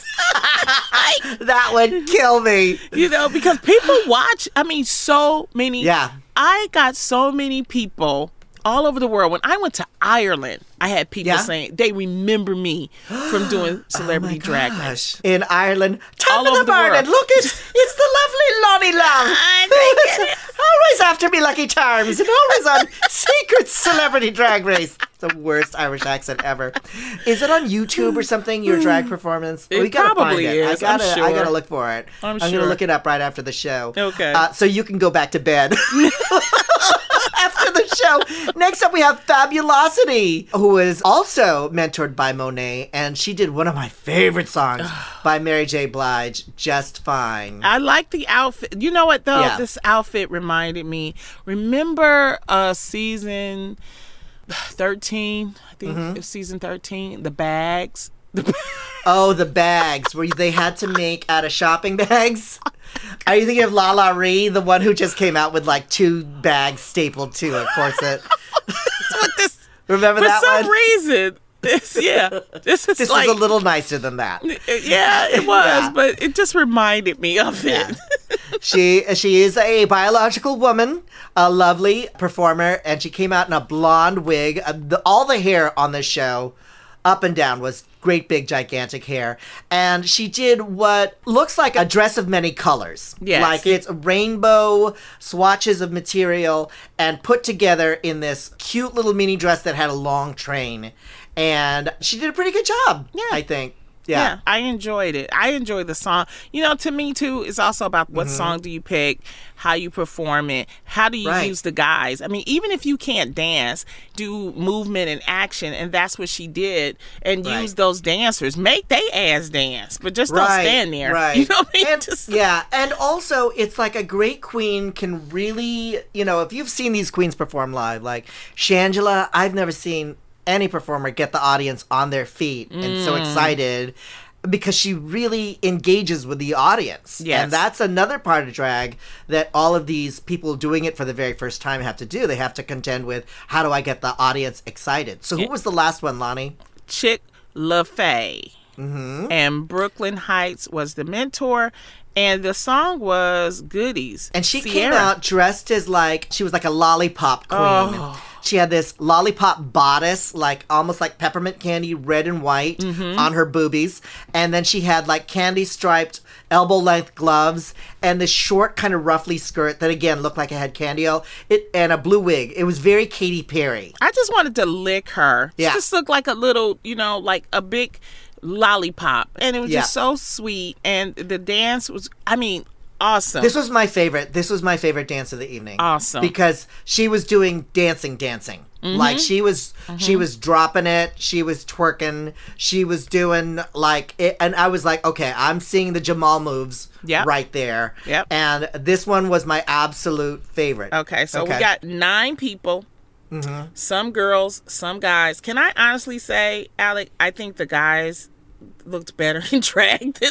S5: That would kill me.
S6: Because people watch, so many.
S5: Yeah.
S6: I got so many people all over the world. When I went to Ireland, I had people saying they remember me from doing Celebrity Drag Race.
S5: In Ireland, top of the morning, look, it's the lovely Lonnie Long. Always after me Lucky Charms and always on Secret Celebrity Drag Race. The worst Irish accent ever. Is it on YouTube or something, your drag performance?
S6: We gotta probably find it.
S5: I gotta look for it.
S6: I'm
S5: gonna look it up right after the show.
S6: Okay.
S5: So you can go back to bed. After the show. Next up, we have Fabulosity, who is also mentored by Monet, and she did one of my favorite songs by Mary J. Blige, Just Fine.
S6: I like the outfit. You know what, though? Yeah. This outfit reminded me. Remember season 13? I think it was season 13. The bags.
S5: Oh, the bags, where they had to make out of shopping bags. Are you thinking of LaLa Ri, the one who just came out with 2 bags stapled to a corset? Remember that one?
S6: For some reason, this
S5: was a little nicer than that.
S6: Yeah, it was, but it just reminded me of it.
S5: She is a biological woman, a lovely performer, and she came out in a blonde wig. All the hair on this show, up and down, was great big gigantic hair, and she did what looks like a dress of many colors.
S6: Yes.
S5: Like it's rainbow swatches of material and put together in this cute little mini dress that had a long train, and she did a pretty good job. I think. Yeah,
S6: I enjoyed it. I enjoyed the song. To me, too, it's also about what song do you pick, how you perform it, how do you use the guys. Even if you can't dance, do movement and action, and that's what she did, and use those dancers. Make they ass dance, but just don't stand there.
S5: Right.
S6: You know what I mean?
S5: And, and also, it's like a great queen can really, if you've seen these queens perform live, like Shangela, I've never seen any performer get the audience on their feet and so excited because she really engages with the audience.
S6: Yes.
S5: And that's another part of drag that all of these people doing it for the very first time have to do. They have to contend with, how do I get the audience excited? So who was the last one, Lonnie?
S6: Chick LaFay. And Brooklyn Heights was the mentor. And the song was Goodies.
S5: And she came out dressed as she was like a lollipop queen. Oh. She had this lollipop bodice, almost like peppermint candy, red and white on her boobies. And then she had candy striped elbow-length gloves and this short kind of ruffly skirt that, again, looked like it had candy and a blue wig. It was very Katy Perry.
S6: I just wanted to lick her. She just looked like a little, like a big lollipop. And it was just so sweet. And the dance was, awesome.
S5: This was my favorite. This was my favorite dance of the evening.
S6: Awesome.
S5: Because she was doing dancing. Mm-hmm. She was dropping it. She was twerking. She was doing it. And I was like, okay, I'm seeing the Jamal moves right there.
S6: Yep.
S5: And this one was my absolute favorite.
S6: Okay. So we got 9 people. Mm-hmm. Some girls, some guys. Can I honestly say, Alec, I think the guys looked better in drag than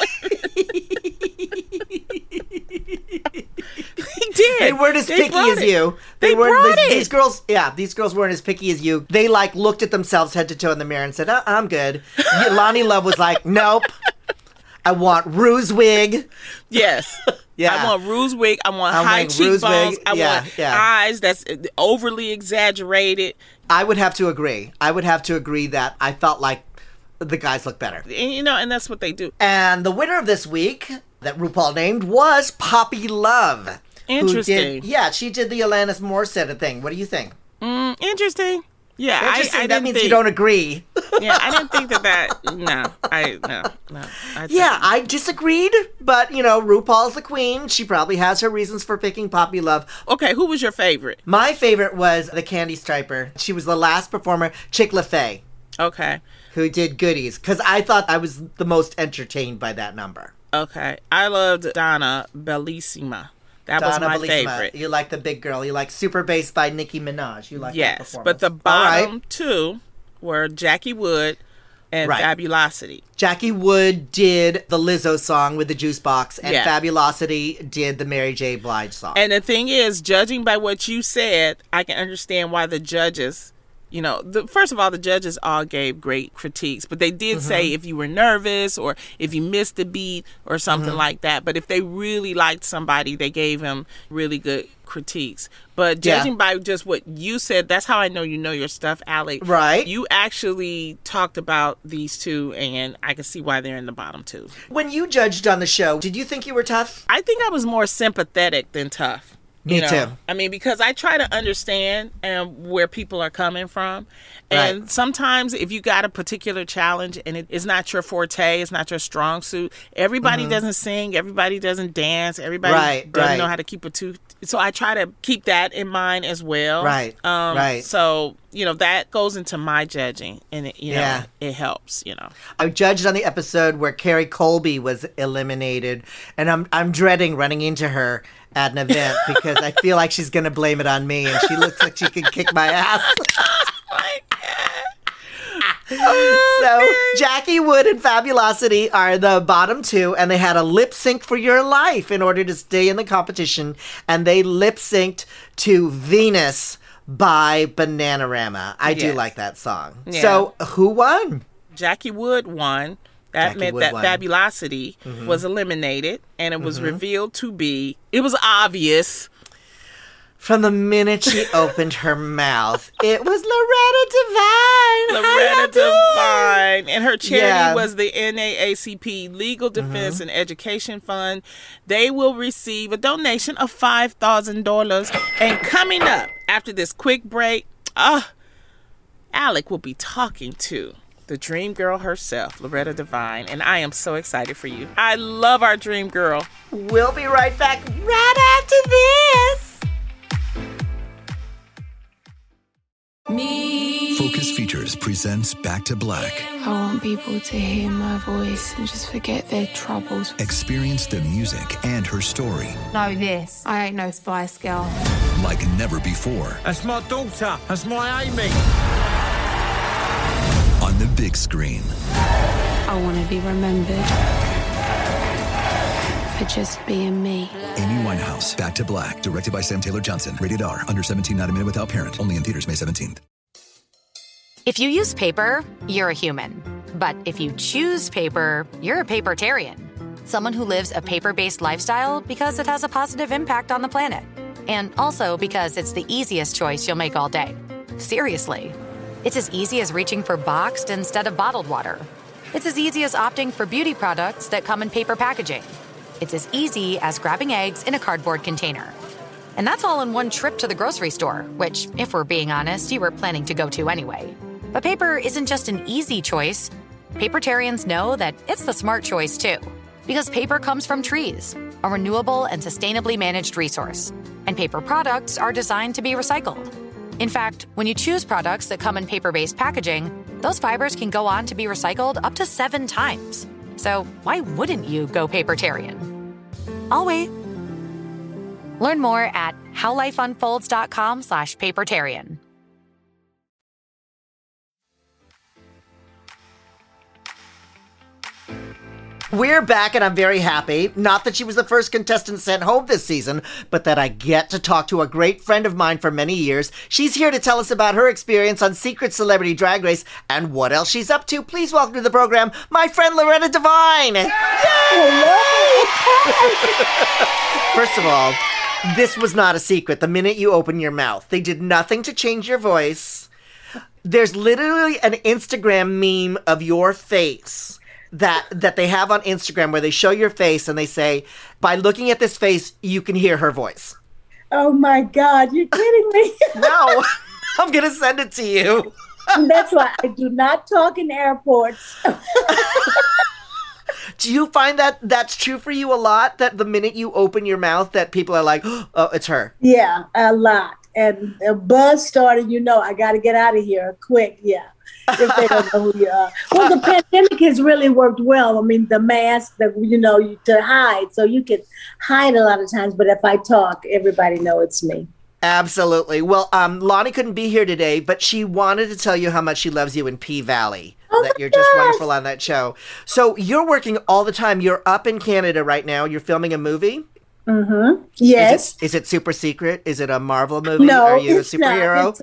S6: They did.
S5: They weren't as picky as you.
S6: They weren't.
S5: These girls weren't as picky as you. They looked at themselves head to toe in the mirror and said, I'm good. Lonnie Love was like, nope. I want Rue's wig.
S6: Yes. Yeah. I want Rue's wig. I want high cheekbones. I want eyes that's overly exaggerated.
S5: I would have to agree. That I felt like the guys look better.
S6: And that's what they do.
S5: And the winner of this week that RuPaul named was Poppy Love.
S6: Interesting.
S5: She did the Alanis Morissette thing. What do you think?
S6: Interesting. Yeah,
S5: interesting. That means you don't agree.
S6: Yeah, I didn't think that. No.
S5: I disagreed, but RuPaul's the queen. She probably has her reasons for picking Poppy Love.
S6: Okay, who was your favorite?
S5: My favorite was the Candy Striper. She was the last performer, Chick LaFay.
S6: Okay.
S5: Who did Goodies, because I thought I was the most entertained by that number.
S6: Okay. I loved Donna Bellissima. That was my favorite.
S5: You like the big girl. You like Super Bass by Nicki Minaj. You like that performance.
S6: Yes, but the bottom two were Jackie Wood and Fabulosity.
S5: Jackie Wood did the Lizzo song with the juice box, and Fabulosity did the Mary J. Blige song.
S6: And the thing is, judging by what you said, I can understand why the judges... first of all, the judges all gave great critiques, but they did say if you were nervous or if you missed a beat or something like that. But if they really liked somebody, they gave him really good critiques. But judging by just what you said, that's how I know you know your stuff, Alec.
S5: Right.
S6: You actually talked about these two, and I can see why they're in the bottom two.
S5: When you judged on the show, did you think you were tough?
S6: I think I was more sympathetic than tough.
S5: Me too.
S6: Because I try to understand where people are coming from. And sometimes if you got a particular challenge and it's not your forte, it's not your strong suit, everybody doesn't sing, everybody doesn't dance, everybody doesn't know how to keep a tooth. So I try to keep that in mind as well.
S5: Right.
S6: So, that goes into my judging, and it helps,
S5: I judged on the episode where Carrie Colby was eliminated, and I'm dreading running into her at an event because I feel like she's going to blame it on me, and she looks like she can kick my ass.
S6: Oh my God.
S5: So Jackie Wood and Fabulosity are the bottom two, and they had a lip sync for your life in order to stay in the competition, and they lip synced to Venus by Bananarama. I do like that song. Yeah. So who won?
S6: Jackie Wood won. That meant that Fabulosity was eliminated, and it was revealed to be, it was obvious.
S5: From the minute she opened her mouth, it was Loretta Devine.
S6: And her charity was the NAACP Legal Defense and Education Fund. They will receive a donation of $5,000. And coming up after this quick break, Alec will be talking to the dream girl herself, Loretta Devine, and I am so excited for you. I love our dream girl.
S5: We'll be right back right after this.
S2: Focus Features presents Back to Black.
S1: I want people to hear my voice and just forget their troubles.
S2: Experience the music and her story.
S1: Know this, I ain't no Spice Girl.
S2: Like never before.
S3: That's my daughter. That's my Amy.
S2: On the big screen.
S1: I want to be remembered for just being me.
S2: Amy Winehouse, Back to Black, directed by Sam Taylor Johnson. Rated R, under 17, not a minute without parent. Only in theaters May 17th.
S7: If you use paper, you're a human. But if you choose paper, you're a papertarian. someone who lives a paper-based lifestyle because it has a positive impact on the planet. And also because it's the easiest choice you'll make all day. Seriously. It's as easy as reaching for boxed instead of bottled water. It's as easy as opting for beauty products that come in paper packaging. It's as easy as grabbing eggs in a cardboard container. And that's all in one trip to the grocery store, which, if we're being honest, you were planning to go to anyway. But paper isn't just an easy choice. Papertarians know that it's the smart choice, too. Because paper comes from trees, a renewable and sustainably managed resource. And paper products are designed to be recycled. In fact, when you choose products that come in paper-based packaging, those fibers can go on to be recycled up to 7 times. So why wouldn't you go papertarian? I'll wait. Learn more at howlifeunfolds.com/papertarian.
S5: We're back, and I'm very happy. Not that she was the first contestant sent home this season, but that I get to talk to a great friend of mine for many years. She's here to tell us about her experience on Secret Celebrity Drag Race and what else she's up to. Please welcome to the program my friend Loretta Devine. Yay! First of all, this was not a secret the minute you open your mouth. They did nothing to change your voice. There's literally an Instagram meme of your face that they have on Instagram where they show your face and they say, by looking at this face, you can hear her voice.
S8: Oh my God, you're kidding me.
S5: No, I'm going to send it to you.
S8: That's why I do not talk in airports.
S5: Do you find that that's true for you a lot? That the minute you open your mouth that people are like, oh, it's her?
S8: Yeah, a lot. And a buzz started, I got to get out of here quick. Yeah. If they don't know who you are. Well, the pandemic has really worked well. I mean, the mask, to hide. So you can hide a lot of times. But if I talk, everybody knows it's me.
S5: Absolutely. Well, Lonnie couldn't be here today, but she wanted to tell you how much she loves you in P-Valley. That you're just wonderful on that show. So you're working all the time. You're up in Canada right now. You're filming a movie?
S8: Mm-hmm. Yes.
S5: Is it super secret? Is it a Marvel movie?
S8: No,
S5: Are you a superhero?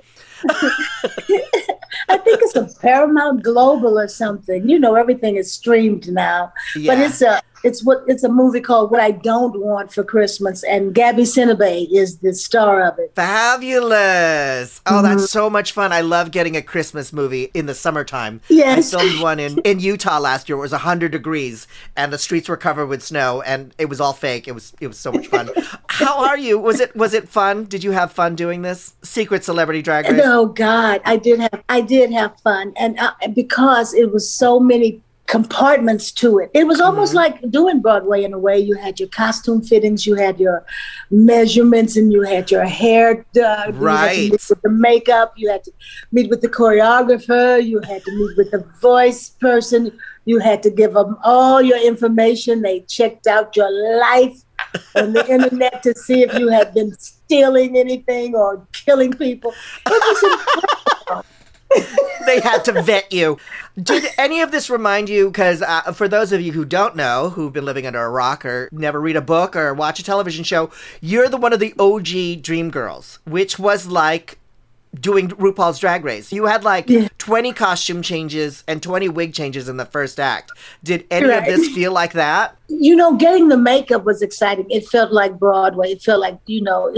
S8: I think it's a Paramount Global or something. Everything is streamed now. Yeah. But it's a movie called What I Don't Want for Christmas, and Gabby Sidibe is the star of it.
S5: Fabulous. Oh, that's so much fun. I love getting a Christmas movie in the summertime.
S8: Yes.
S5: I filmed one in Utah last year. It was 100 degrees and the streets were covered with snow and it was all fake. It was so much fun. How are you? Was it fun? Did you have fun doing this? Secret Celebrity Drag Race?
S8: Oh God, I did have fun. And because it was so many compartments to it. It was almost like doing Broadway in a way. You had your costume fittings, you had your measurements, and you had your hair done.
S5: Right.
S8: You had to meet with the makeup. You had to meet with the choreographer. You had to meet with the voice person. You had to give them all your information. They checked out your life on the internet to see if you had been stealing anything or killing people. It was incredible.
S5: They had to vet you. Did any of this remind you, because for those of you who don't know, who've been living under a rock or never read a book or watch a television show, you're one of the OG Dreamgirls, which was like doing RuPaul's Drag Race. You had 20 costume changes and 20 wig changes in the first act. Did any of this feel like that?
S8: Getting the makeup was exciting. It felt like Broadway. It felt like,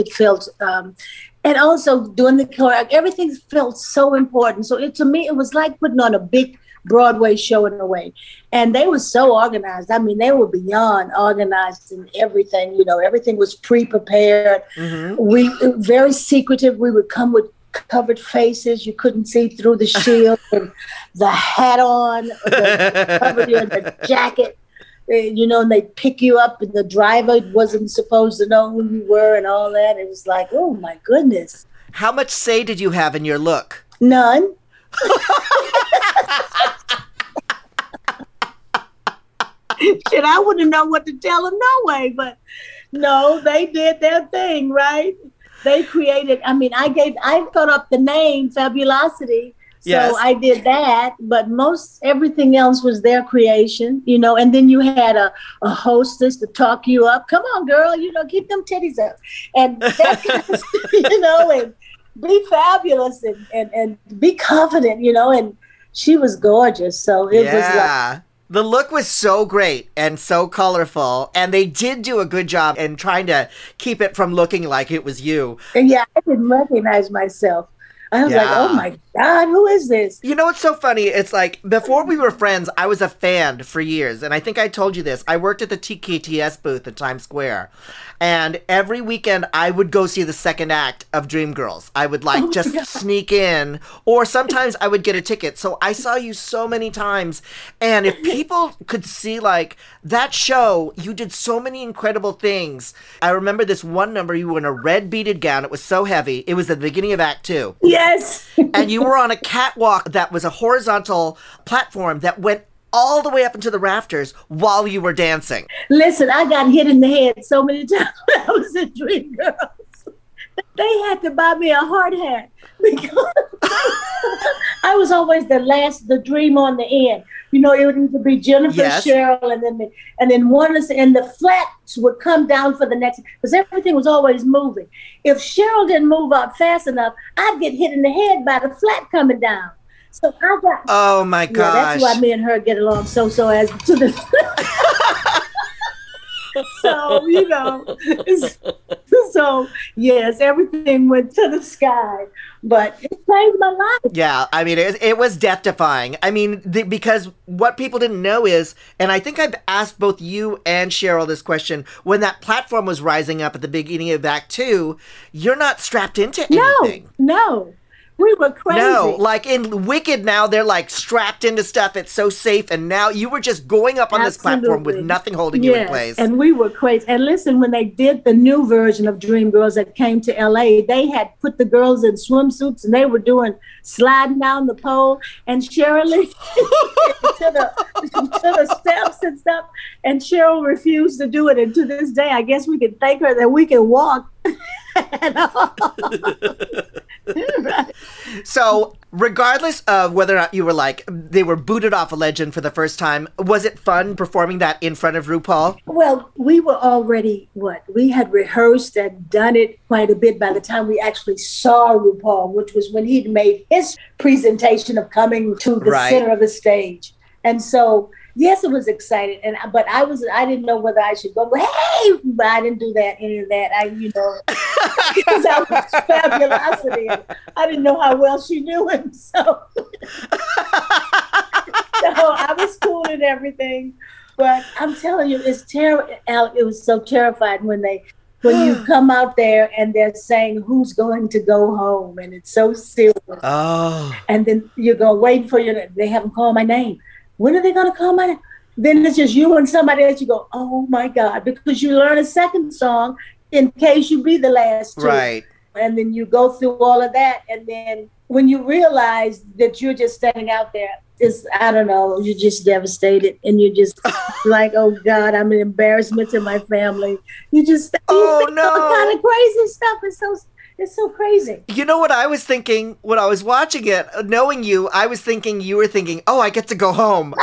S8: and also doing the choreography, everything felt so important. So to me, it was like putting on a big Broadway show in a way. And they were so organized. I mean, they were beyond organized in everything. Everything was pre-prepared. We very secretive. We would come with covered faces. You couldn't see through the shield and the hat on, covered you in the jacket. And they pick you up, and the driver wasn't supposed to know who you were and all that. It was like, oh, my goodness.
S5: How much say did you have in your look?
S8: None. Shit, I wouldn't know what to tell them no way, but no, they did their thing, right? They created, I thought up the name Fabulosity. So I did that, but everything else was their creation, and then you had a hostess to talk you up. Come on, girl, keep them titties up. And that kind of stuff, and be fabulous and be confident, and she was gorgeous. So it was like,
S5: The look was so great and so colorful, and they did do a good job in trying to keep it from looking like it was you.
S8: And yeah, I didn't recognize myself. I was like, oh my God, who is this?
S5: You know what's so funny? It's like, before we were friends, I was a fan for years. And I think I told you this. I worked at the TKTS booth in Times Square. And every weekend, I would go see the second act of Dreamgirls. I would sneak in. Or sometimes I would get a ticket. So I saw you so many times. And if people could see, like, that show, you did so many incredible things. I remember this one number, you were in a red beaded gown. It was so heavy. It was at the beginning of Act 2.
S8: Yes.
S5: And you were on a catwalk that was a horizontal platform that went all the way up into the rafters while you were dancing.
S8: Listen, I got hit in the head so many times when I was in Dreamgirls. They had to buy me a hard hat because I was always the dream on the end. You know, it would either be Jennifer, Cheryl, and then one is, and the flats would come down for the next, because everything was always moving. If Cheryl didn't move out fast enough, I'd get hit in the head by the flat coming down. So I got.
S5: Oh my gosh!
S8: That's why me and her get along so as to the. So, you know, so yes, everything went to the sky, but it changed my life.
S5: Yeah, I mean, it was death-defying. I mean, because what people didn't know is, and I think I've asked both you and Cheryl this question, when that platform was rising up at the beginning of Act 2, you're not strapped into anything.
S8: No. We were crazy.
S5: No, like in Wicked now, they're like strapped into stuff. It's so safe. And now you were just going up on this platform with nothing holding you in place.
S8: And we were crazy. And listen, when they did the new version of Dreamgirls that came to LA, they had put the girls in swimsuits and they were doing sliding down the pole. And Cheryl to the steps and stuff. And Cheryl refused to do it. And to this day, I guess we can thank her that we can walk.
S5: So regardless of whether or not you were like, they were booted off a Legend for the first time, was it fun performing that in front of RuPaul?
S8: Well, we were already, we had rehearsed and done it quite a bit by the time we actually saw RuPaul, which was when he'd made his presentation of coming to the center of the stage. And so, yes, it was exciting, but I didn't know whether I should go. Hey, but I didn't do any of that. Because I was Fabulosity. I didn't know how well she knew him, so I was cool and everything. But I'm telling you, it's terrible. It was so terrifying when you come out there and they're saying who's going to go home, and it's so serious.
S5: Oh,
S8: and then you're going waiting for you. They haven't called my name. When are they going to call my name? Then it's just you and somebody else. You go, oh my God, because you learn a second song in case you be the last two.
S5: Right.
S8: And then you go through all of that. And then when you realize that you're just standing out there, I don't know, you're just devastated. And you're just like, oh God, I'm an embarrassment to my family. You think all kind of crazy stuff. It's so crazy.
S5: You know what I was thinking when I was watching it, knowing you, I was thinking you were thinking, oh, I get to go home.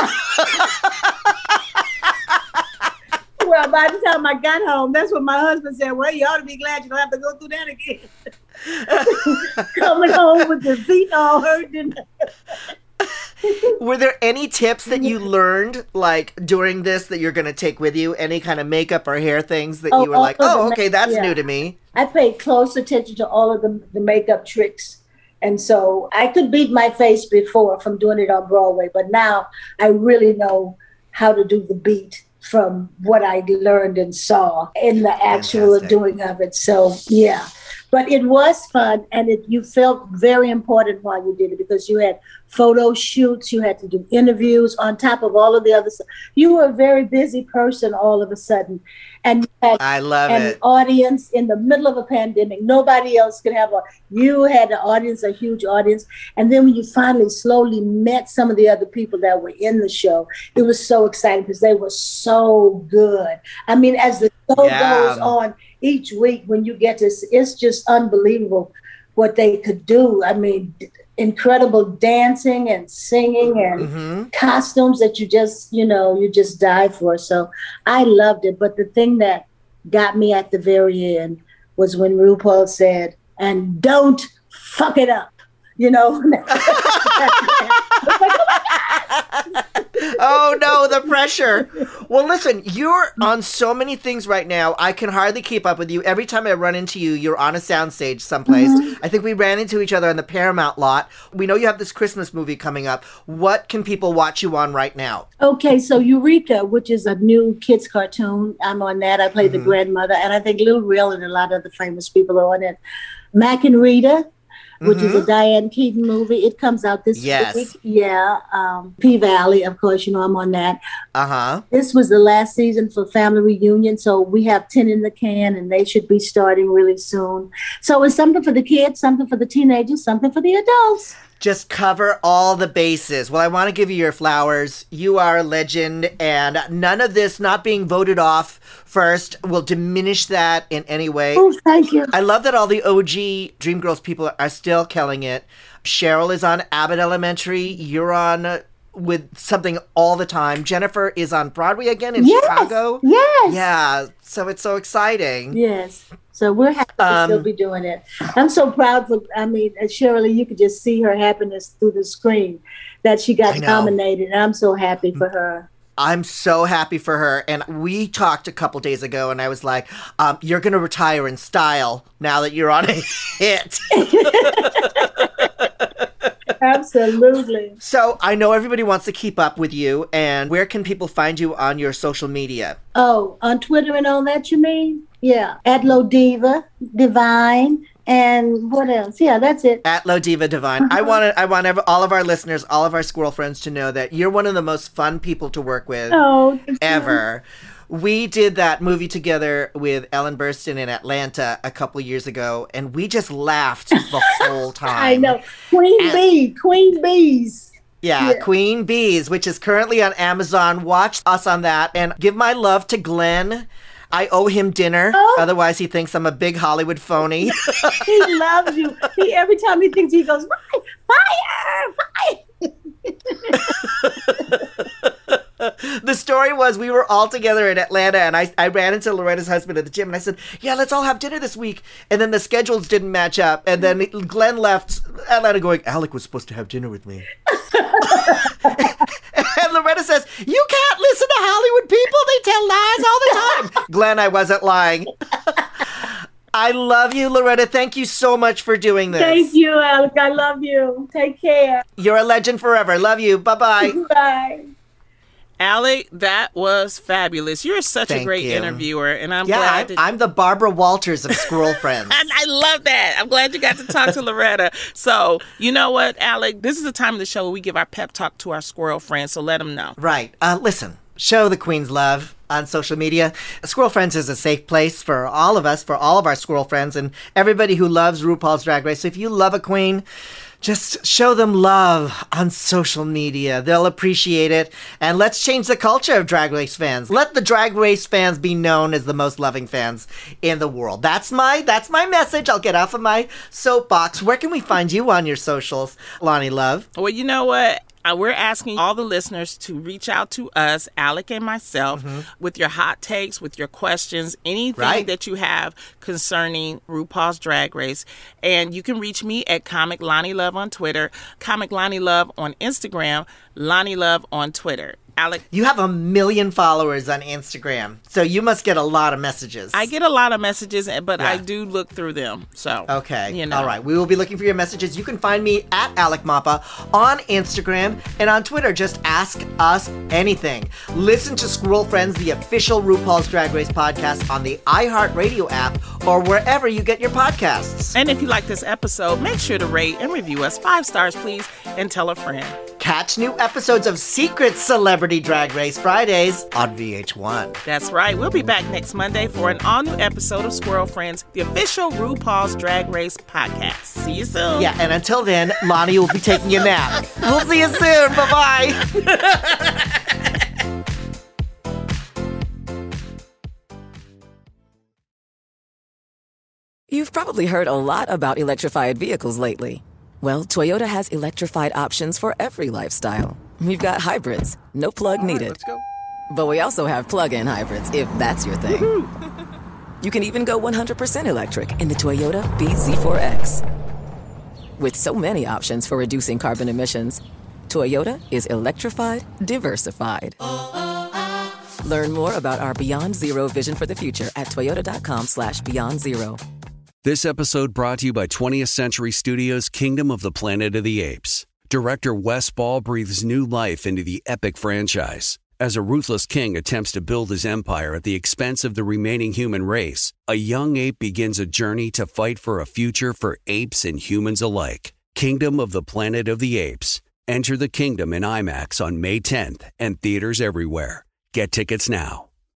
S8: Well, by the time I got home, that's what my husband said, well, you ought to be glad you don't have to go through that again. Coming home with your feet all hurting.
S5: Were there any tips that you learned, like, during this that you're going to take with you? Any kind of makeup or hair things that you were like, oh, okay, that's new to me?
S8: I paid close attention to all of the makeup tricks. And so I could beat my face before from doing it on Broadway, but now I really know how to do the beat from what I learned and saw in the actual doing of it. So, yeah. But it was fun, and you felt very important while you did it because you had photo shoots, you had to do interviews on top of all of the other stuff. You were a very busy person all of a sudden. And you had an audience in the middle of a pandemic. Nobody else could have you had an audience, a huge audience. And then when you finally slowly met some of the other people that were in the show, it was so exciting because they were so good. I mean, as the show goes on each week, when you get to, it's just unbelievable what they could do. I mean, incredible dancing and singing and costumes that you just die for. So I loved it. But the thing that got me at the very end was when RuPaul said, and don't fuck it up,
S5: Oh no, the the pressure. Well, listen, you're on so many things right now. I can hardly keep up with you. Every time I run into you, you're on a soundstage someplace. Mm-hmm. I think we ran into each other on the Paramount lot. We know you have this Christmas movie coming up. What can people watch you on right now?
S8: Okay, so Eureka, which is a new kids cartoon. I'm on that. I play the grandmother, and I think Lil Rel and a lot of the famous people are on it. Mac and Rita, which is a Diane Keaton movie. It comes out this week. Yeah. P-Valley, of course, I'm on that. Uh-huh. This was the last season for Family Reunion, so we have 10 in the can, and they should be starting really soon. So it's something for the kids, something for the teenagers, something for the adults.
S5: Just cover all the bases. Well, I want to give you your flowers. You are a legend, and none of this not being voted off first will diminish that in any way.
S8: Oh, thank you.
S5: I love that all the OG Dreamgirls people are still killing it. Cheryl is on Abbott Elementary. You're on with something all the time. Jennifer is on Broadway again in Chicago.
S8: Yes.
S5: Yeah. So it's so exciting.
S8: Yes. So we're happy to still be doing it. I'm so proud Shirley, you could just see her happiness through the screen that she got nominated. I'm so happy for her.
S5: I'm so happy for her. And we talked a couple days ago, and I was like, you're going to retire in style now that you're on a hit.
S8: Absolutely.
S5: So I know everybody wants to keep up with you. And where can people find you on your social media?
S8: Oh, on Twitter and all that, you mean? Yeah. At Lodiva Divine. And what else? Yeah, that's it.
S5: At Lodiva Divine. I want all of our listeners, all of our squirrel friends to know that you're one of the most fun people to work with ever. We did that movie together with Ellen Burstyn in Atlanta a couple years ago, and we just laughed the whole time.
S8: I know. Queen Bees.
S5: Yeah, Queen Bees, which is currently on Amazon. Watch us on that. And give my love to Glenn. I owe him dinner. Otherwise, he thinks I'm a big Hollywood phony.
S8: He loves you. Every time he thinks, he goes, fire!
S5: The story was we were all together in Atlanta, and I ran into Loretta's husband at the gym, and I said, yeah, let's all have dinner this week. And then the schedules didn't match up. And then Glenn left Atlanta going, Alec was supposed to have dinner with me. And Loretta says, you can't listen to Hollywood people. They tell lies all the time. Glenn, I wasn't lying. I love you, Loretta. Thank you so much for doing this.
S8: Thank you, Alec. I love you. Take care.
S5: You're a legend forever. Love you. Bye-bye.
S8: Bye.
S6: Alec, that was fabulous. You're such a great interviewer, and I'm glad that...
S5: I'm the Barbara Walters of Squirrel Friends.
S6: I love that. I'm glad you got to talk to Loretta. So, you know what, Alec? This is the time of the show where we give our pep talk to our squirrel friends, so let them know.
S5: Right. Listen, show the queen's love on social media. Squirrel Friends is a safe place for all of us, for all of our squirrel friends, and everybody who loves RuPaul's Drag Race. So if you love a queen, just show them love on social media. They'll appreciate it. And let's change the culture of Drag Race fans. Let the Drag Race fans be known as the most loving fans in the world. That's my message. I'll get off of my soapbox. Where can we find you on your socials, Lani Love?
S6: Well, you know what? We're asking all the listeners to reach out to us, Alec and myself, with your hot takes, with your questions, anything that you have concerning RuPaul's Drag Race. And you can reach me at Comic Lani Love on Twitter, Comic Lani Love on Instagram, Lani Love on Twitter. Alec,
S5: you have 1 million followers on Instagram, so you must get a lot of messages.
S6: I get a lot of messages, but I do look through them. So
S5: okay, all right. We will be looking for your messages. You can find me at Alec Mapa on Instagram and on Twitter. Just ask us anything. Listen to Squirrel Friends, the official RuPaul's Drag Race podcast, on the iHeartRadio app or wherever you get your podcasts.
S6: And if you like this episode, make sure to rate and review us 5 stars, please, and tell a friend.
S5: Catch new episodes of Secret Celebrity Drag Race Fridays on VH1.
S6: That's right. We'll be back next Monday for an all-new episode of Squirrel Friends, the official RuPaul's Drag Race podcast. See you soon.
S5: Yeah, and until then, Lani will be taking a nap. We'll see you soon. Bye-bye.
S9: You've probably heard a lot about electrified vehicles lately. Well, Toyota has electrified options for every lifestyle. We've got hybrids, no plug needed.
S3: Let's go.
S9: But we also have plug-in hybrids, if that's your thing. You can even go 100% electric in the Toyota bZ4X. With so many options for reducing carbon emissions, Toyota is electrified, diversified. Learn more about our Beyond Zero vision for the future at toyota.com/Beyond Zero.
S10: This episode brought to you by 20th Century Studios' Kingdom of the Planet of the Apes. Director Wes Ball breathes new life into the epic franchise. As a ruthless king attempts to build his empire at the expense of the remaining human race, a young ape begins a journey to fight for a future for apes and humans alike. Kingdom of the Planet of the Apes. Enter the kingdom in IMAX on May 10th and theaters everywhere. Get tickets now.